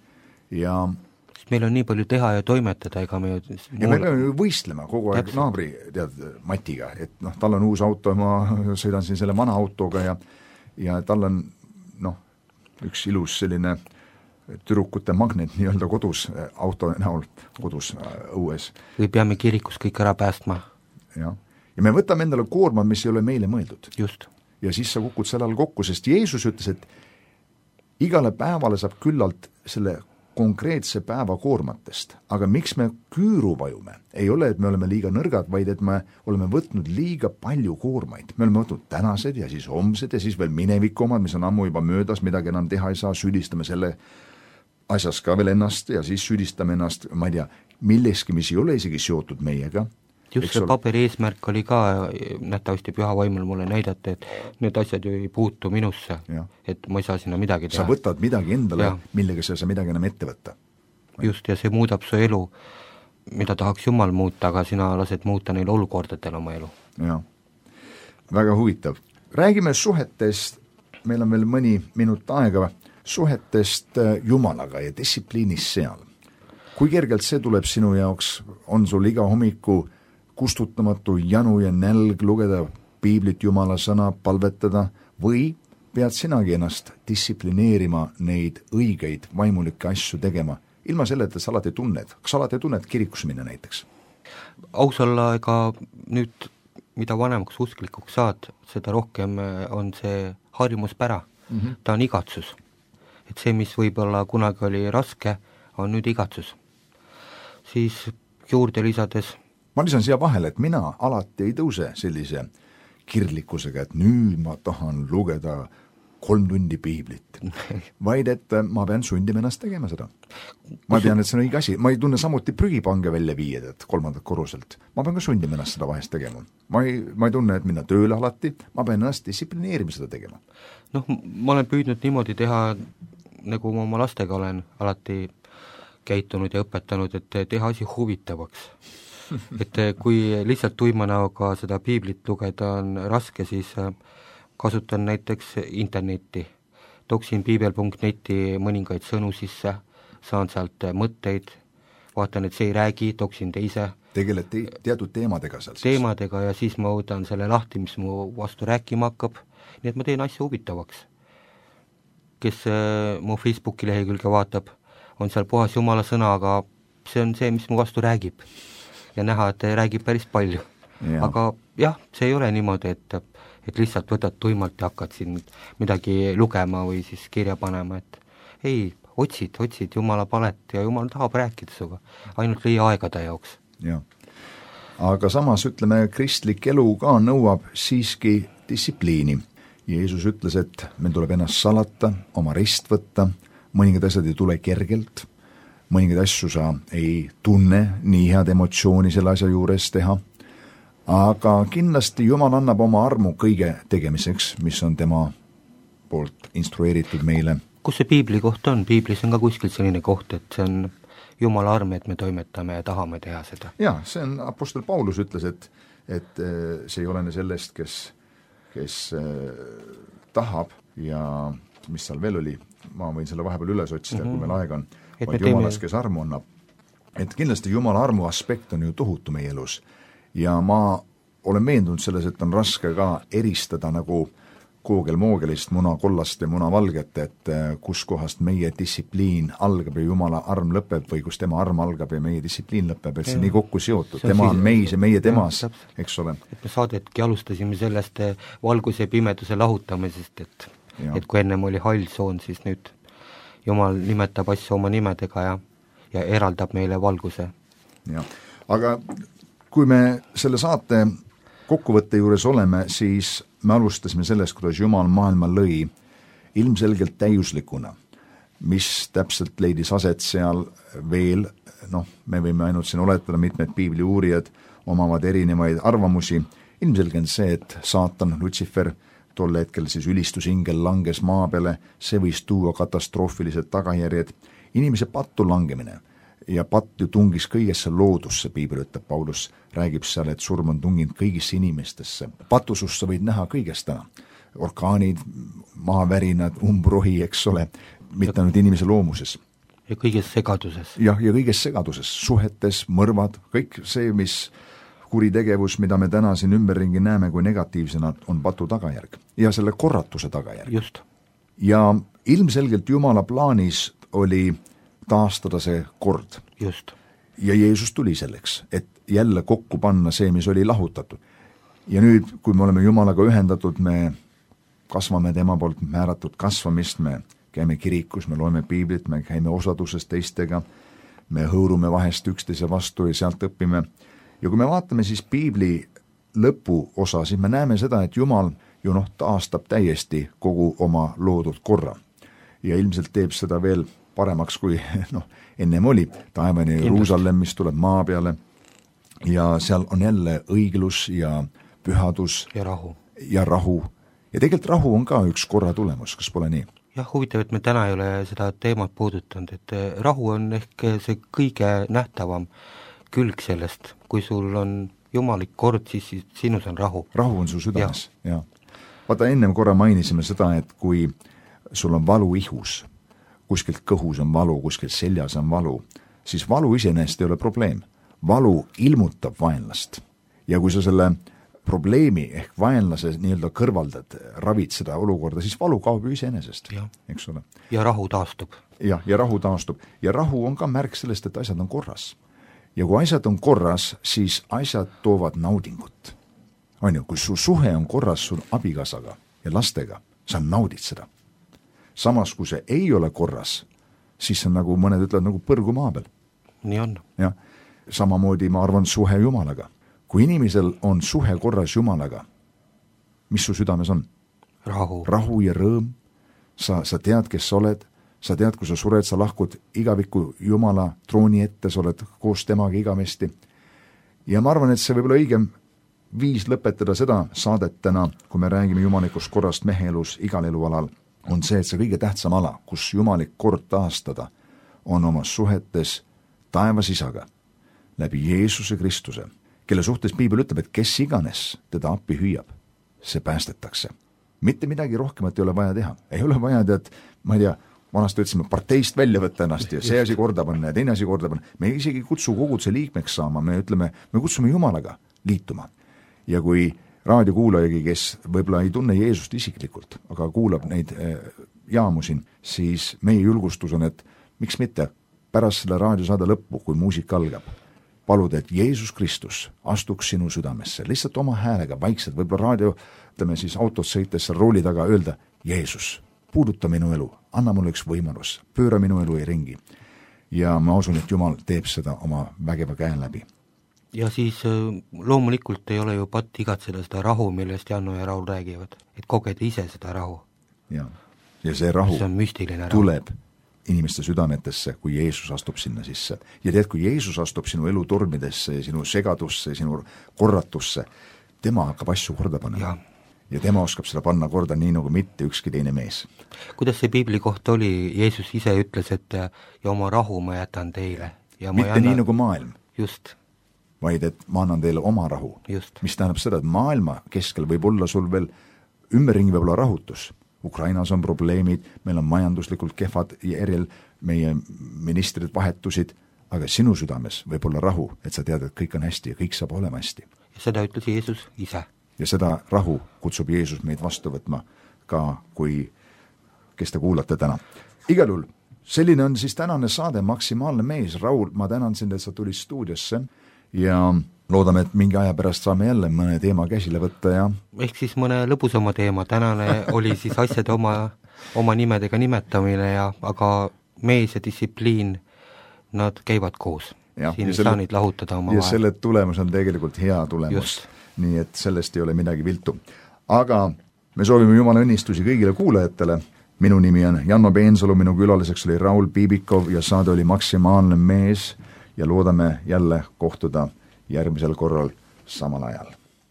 Ja meil on nii palju teha ja toimetada, ega me ja muul... me peame võistlema kogu aeg Täpselt. naabri tead, Matiga, et noh, tal on uus auto, ma sõidan siin selle vana autoga ja, ja tal on noh, üks ilus selline tüdrukute magnet nii-öelda kodus, auto näol kodus õues. Või peame kirikus kõik ära päästma. Ja. ja me võtame endale koorma, mis ei ole meile mõeldud. Just. Ja siis sa kukud sellal kokku, sest Jeesus ütles, et igale päevale saab küllalt selle konkreetse päeva koormatest, aga miks me küüru vajume? Ei ole, et me oleme liiga nõrgad, vaid et me oleme võtnud liiga palju koormaid. Me oleme võtnud tänased ja siis homsed ja siis veel minevikumad, mis on ammu juba möödas, midagi enam teha ei saa, süüdistame selle asjas ka veel ennast ja siis süüdistame ennast, ma ei tea, milleski, mis ei ole isegi seotud meiega. Just see paberi eesmärk oli ka nähtavasti püha vaimul mulle näidata, et need asjad ju ei puutu minusse, ja. et ma ei saa sinna midagi teha. Sa võtad midagi endale, ja. millega sa ei saa midagi enam ette võtta. Just, ja see muudab su elu, mida tahaks Jumal muuta, aga sina lased muuta neil olukordadel oma elu. Ja. Väga huvitav. Räägime suhetest, meil on veel mõni minut aega, suhetest Jumalaga ja distsipliinis seal. Kui kergelt see tuleb sinu jaoks, on sul iga hommiku kustutamatu janu ja nälg lugeda piiblit, Jumala sõna, palvetada või pead sinagi ennast distsiplineerima neid õigeid vaimulikke asju tegema, ilma selleta sa alati tunned, kas alati tunned kirikusse minna näiteks? Aus olla, ega nüüd mida vanemaks usklikuks saad, seda rohkem on see harjumuspära, mm -hmm. ta on igatsus. Et see, mis võib-olla kunagi oli raske, on nüüd igatsus. Siis juurde lisades ma lisan siia vahele, et mina alati ei tõuse sellise kirlikkusega, et nüüd ma tahan lugeda kolm tundi piiblit, vaid et ma pean sundima ennast tegema seda. Ma pean, et see on õige asi. Ma ei tunne samuti prügipange välja viied, et kolmandat korruselt. Ma pean ka sundima ennast seda vahest tegema. Ma ei, ma ei tunne, et minna tööle alati, ma pean ennast distsiplineerima seda tegema. Noh, ma olen püüdnud niimoodi teha, nagu ma oma lastega olen alati käitunud ja õpetanud, et teha asi huvitavaks. et kui lihtsalt tuima näoga seda piiblit lugeda on raske, siis kasutan näiteks internetti. Toksin piibel punkt neti mõningaid sõnu sisse, saan sealt mõtteid, vaatan, et see ei räägi, toksin teise. Tegeled te- teatud teemadega seal siis? Teemadega ja siis ma võtan selle lahti, mis mu vastu rääkima hakkab, nii et ma teen asja huvitavaks. Kes mu Facebooki lehekülge vaatab, on seal puhas Jumala sõna, aga see on see, mis mu vastu räägib. Ja näha, et räägib päris palju. Ja. Aga jah, see ei ole niimoodi, et, et lihtsalt võtad tuimalt ja hakkad siin midagi lugema või siis kirja panema, et ei, otsid, otsid Jumala palet ja Jumal tahab rääkida sinuga, ainult leia aega ta jaoks. jah. Aga samas ütleme, kristlik elu ka nõuab siiski distsipliini. Jeesus ütles, et meil tuleb ennast salata, oma rist võtta, mõningad asjad ei tule kergelt, mõningaid asju sa ei tunne, nii head emotsiooni selle asja juures teha, aga kindlasti Jumal annab oma armu kõige tegemiseks, mis on tema poolt instrueeritud meile. Kus see piibli koht on? Piiblis on ka kuskil selline koht, et see on Jumala arm, et me toimetame ja tahame teha seda. Jaa, see on, apostel Paulus ütles, et, et see ei olene sellest, kes, kes tahab ja mis seal veel oli, ma võin selle vahepeal üles otsida, mm-hmm. kui meil aeg on, et vaid Jumalas, kes armu annab. Et kindlasti Jumala armu aspekt on ju tohutu meie elus ja ma olen veendunud selles, et on raske ka eristada nagu koogel-moogelist, muna kollast ja muna valget, et kus kohast meie distsipliin algab ja Jumala arm lõpeb või kus tema arm algab ja meie distsipliin lõpeb, et see ja. nii kokku seotud, see tema on meis ja meie temas, eks ole. Et me saadetki alustasime sellest valguse ja pimeduse lahutamisest, et, et kui ennem oli hall soon, siis nüüd Jumal nimetab asju oma nimedega ja, ja eraldab meile valguse. Ja. Aga kui me selle saate kokkuvõtte juures oleme, siis me alustasime sellest, kuidas Jumal maailma lõi ilmselgelt täiuslikuna, mis täpselt leidis aset seal veel, noh, me võime ainult siin oletada, mitmed piibli uurijad omavad erinevaid arvamusi, ilmselgelt see, et saatan, Lutsifer, tol hetkel siis ülistusingel langes maa peale, see võis tuua katastroofilised tagajärjed, inimese pattu langemine ja patt ju tungis kõigesse loodusse, piibel ütleb, Paulus räägib seal, et surm on tunginud kõigisse inimestesse. Patusust sa võid näha kõigest täna. Orkaanid, maavärinad, umbrohi, eks ole, mitte ainult inimese loomuses. Ja kõiges segaduses. Jah, ja kõiges segaduses, suhetes, mõrvad, kõik see, mis kuritegevus, mida me täna siin ümberringi näeme kui negatiivsena, on patu tagajärg. Ja selle korratuse tagajärg. Just. Ja ilmselgelt Jumala plaanis oli taastada see kord. Just. Ja Jeesus tuli selleks, et jälle kokku panna see, mis oli lahutatud. Ja nüüd, kui me oleme Jumalaga ühendatud, me kasvame tema poolt määratud kasvamist, me käime kirikus, me loeme piiblit, me käime osaduses teistega, me hõõrume vahest üksteise vastu ja sealt õpime. Ja kui me vaatame siis piibli lõpu osa, siis me näeme seda, et Jumal ju noh, taastab täiesti kogu oma loodud korra. Ja ilmselt teeb seda veel paremaks kui noh, ennem oli taevani Jeruusalemm, mis tuleb maa peale ja seal on jälle õiglus ja pühadus ja rahu. Ja rahu. Ja tegelikult rahu on ka üks korra tulemus, kas pole nii? Jah, huvitav, et me täna ei ole seda teemat puudutanud, et rahu on ehk see kõige nähtavam külg sellest, kui sul on jumalik kord, siis sinus on rahu. Rahu on su südames, ja. ja. Vaata, ennem korra mainisime seda, et kui sul on valu ihus, kuskilt kõhus on valu, kuskilt seljas on valu, siis valu iseenesest ei ole probleem. Valu ilmutab vaenlast. Ja kui sa selle probleemi ehk vaenlase nii-öelda kõrvaldad, ravid seda olukorda, siis valu kaob ju iseenesest, eks ole. Ja rahu taastub. Ja, ja rahu taastub. Ja rahu on ka märk sellest, et asjad on korras. Ja kui asjad on korras, siis asjad toovad naudingut. On ju, kui su suhe on korras sul abikaasaga ja lastega, sa naudid seda. Samas, kui see ei ole korras, siis on nagu mõned ütlevad nagu põrgu maa peal. Nii on. Ja, samamoodi ma arvan suhe Jumalaga. Kui inimesel on suhe korras Jumalaga, mis su südames on? Rahu. Rahu ja rõõm. Sa, sa tead, kes sa oled. Sa tead, kui sa sured, sa lahkud igaviku Jumala trooni ette, sa oled koos temaga igavesti. Ja ma arvan, et see võib olla õigem viis lõpetada seda saadet täna, kui me räägime jumalikust korrast meheelus igal elualal, on see, et see kõige tähtsam ala, kus jumalik kord taastada, on oma suhetes taevas isaga, läbi Jeesuse Kristuse, kelle suhtes piibel ütleb, et kes iganes teda appi hüüab, see päästetakse. Mitte midagi rohkemat ei ole vaja teha. Ei ole vaja, et ma ei tea, vanasti ütlesime parteist välja võtta ennast ja see asi korda panna ja teine asi korda panna. Me isegi ei kutsu koguduse liikmeks saama, me ütleme, me kutsume Jumalaga liituma. Ja kui raadiokuulajagi, kes võib-olla ei tunne Jeesust isiklikult, aga kuulab neid jaamu siin, siis meie julgustus on, et miks mitte pärast selle raadiosaade lõppu, kui muusika algab, paluda, et Jeesus Kristus astuks sinu südamesse, lihtsalt oma häälega vaikselt, võib-olla raadio, ütleme siis autos sõites rooli taga öelda, Jeesus, puuduta minu elu, anna mulle üks võimalus, pööra minu elu ei ringi. Ja ma usun, et Jumal teeb seda oma vägeva käe läbi. Ja siis loomulikult ei ole ju patt igatseda seda rahu, millest Janno ja Raul räägivad, et kogeda ise seda rahu. Ja, ja see rahu see on müstiline rahu. Tuleb inimeste südametesse, kui Jeesus astub sinna sisse. Ja tead, kui Jeesus astub sinu elu tormidesse, sinu segadusse, sinu korratusse, tema hakkab asju korda panema. Ja. ja tema oskab seda panna korda nii nagu mitte ükski teine mees. Kuidas see piibli koht oli? Jeesus ise ütles, et ja oma rahu ma jätan teile. Ja ma mitte jätan... nii nagu maailm. Just. Vaid et ma annan teile oma rahu. Just. Mis tähendab seda, et maailma keskel võib olla sul veel ümberringi võib olla rahutus. Ukrainas on probleemid, meil on majanduslikult kehvad järjel, meie ministrid vahetusid, aga sinu südames võib olla rahu, et sa tead, et kõik on hästi ja kõik saab olema hästi. Ja seda ütles Jeesus ise. Ja seda rahu kutsub Jeesus meid vastu võtma ka, kui, kes te kuulate täna. Igal juhul, selline on siis tänane saade Maksimaalne mees. Raul, ma tänan sind, et sa tulid stuudiosse ja loodame, et mingi aja pärast saame jälle mõne teema käsile võtta ja ehk siis mõne lõbusama teema. Tänane oli siis asjade oma, oma nimedega nimetamine ja aga mees ja distsipliin, nad käivad koos. Ja, siin ei saa neid lahutada oma ja vahel. Selle tulemus on tegelikult hea tulemus. Just. Nii et sellest ei ole midagi viltu. Aga me soovime Jumala õnnistusi kõigile kuulajatele. Minu nimi on Janno Peensalu, minu külaliseks oli Raul Piibikov ja saade oli Maksimaalne mees ja loodame jälle kohtuda järgmisel korral samal ajal.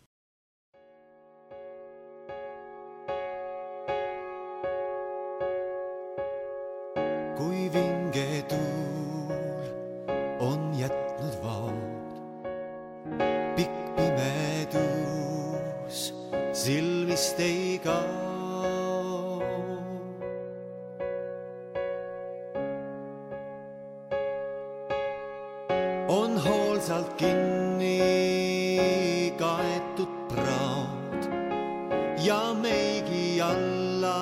Kui vinge tuul on jätnud vaad, pikk pimedus silmist ei kao. On hoolsalt kinni kaetud praad ja meigi alla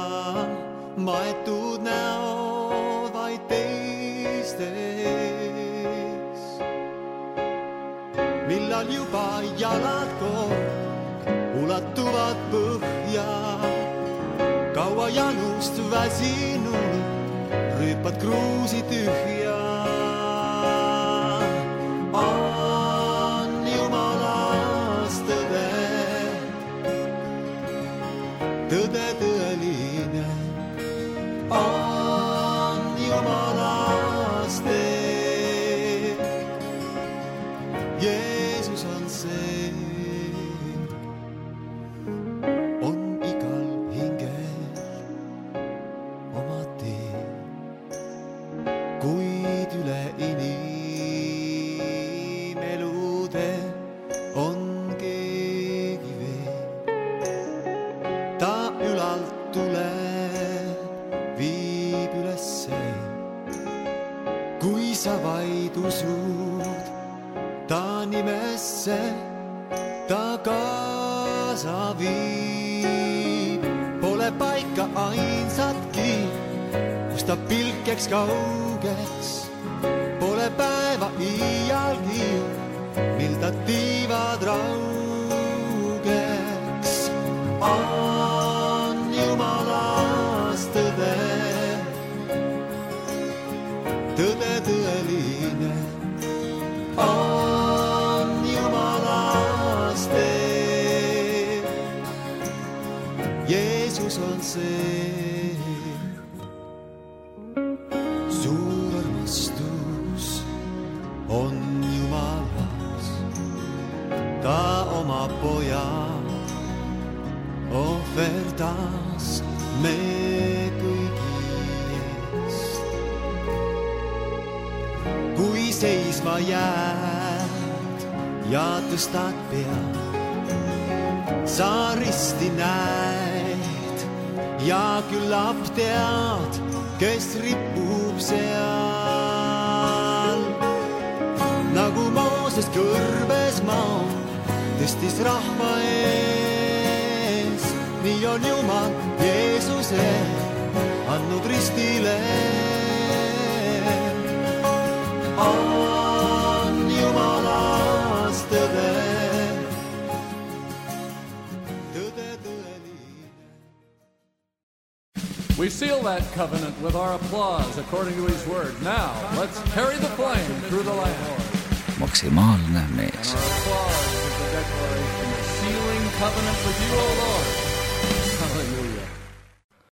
maetud näod vaid teistes. Millal juba jalad kord ulatuvad põhja, kaua janust väsinud rüüpad kruusi tühja. On Jumalast tõde, tõde tõeline. On Jumalast tee, Jeesus on see. On igal hingel oma tee, kuid üle inimelude on keegi veel. Ta ülalt tuleb, viib ülesse, kui sa vaid usud ta nimesse, ta kaasa viib. Pole paika ainsatki, kus ta pilk jääks kaugeks. Pole päeva iialgi, mil ta tiivad raugeks. On Jumalast tõde, tõde tõeline. On Jumalast tee, Jeesus on see. Suur armastus on Jumalas, ta oma poja ohverdas me kõigi eest. Kui seisma jääd ja tõstad pead, sa risti näed ja küllap tead, kes ripub seal. Nagu Mooses kõrbes maa tõstis rahva ees, nii on Jumal Jeesuse andnud ristile. On Jumalast tõde, tõde tõeline. that covenant with our applause according to his word. Now, let's carry the flame through the land. Maksimaalne mees. Our applause is the declaration of sealing covenant with you, O Lord.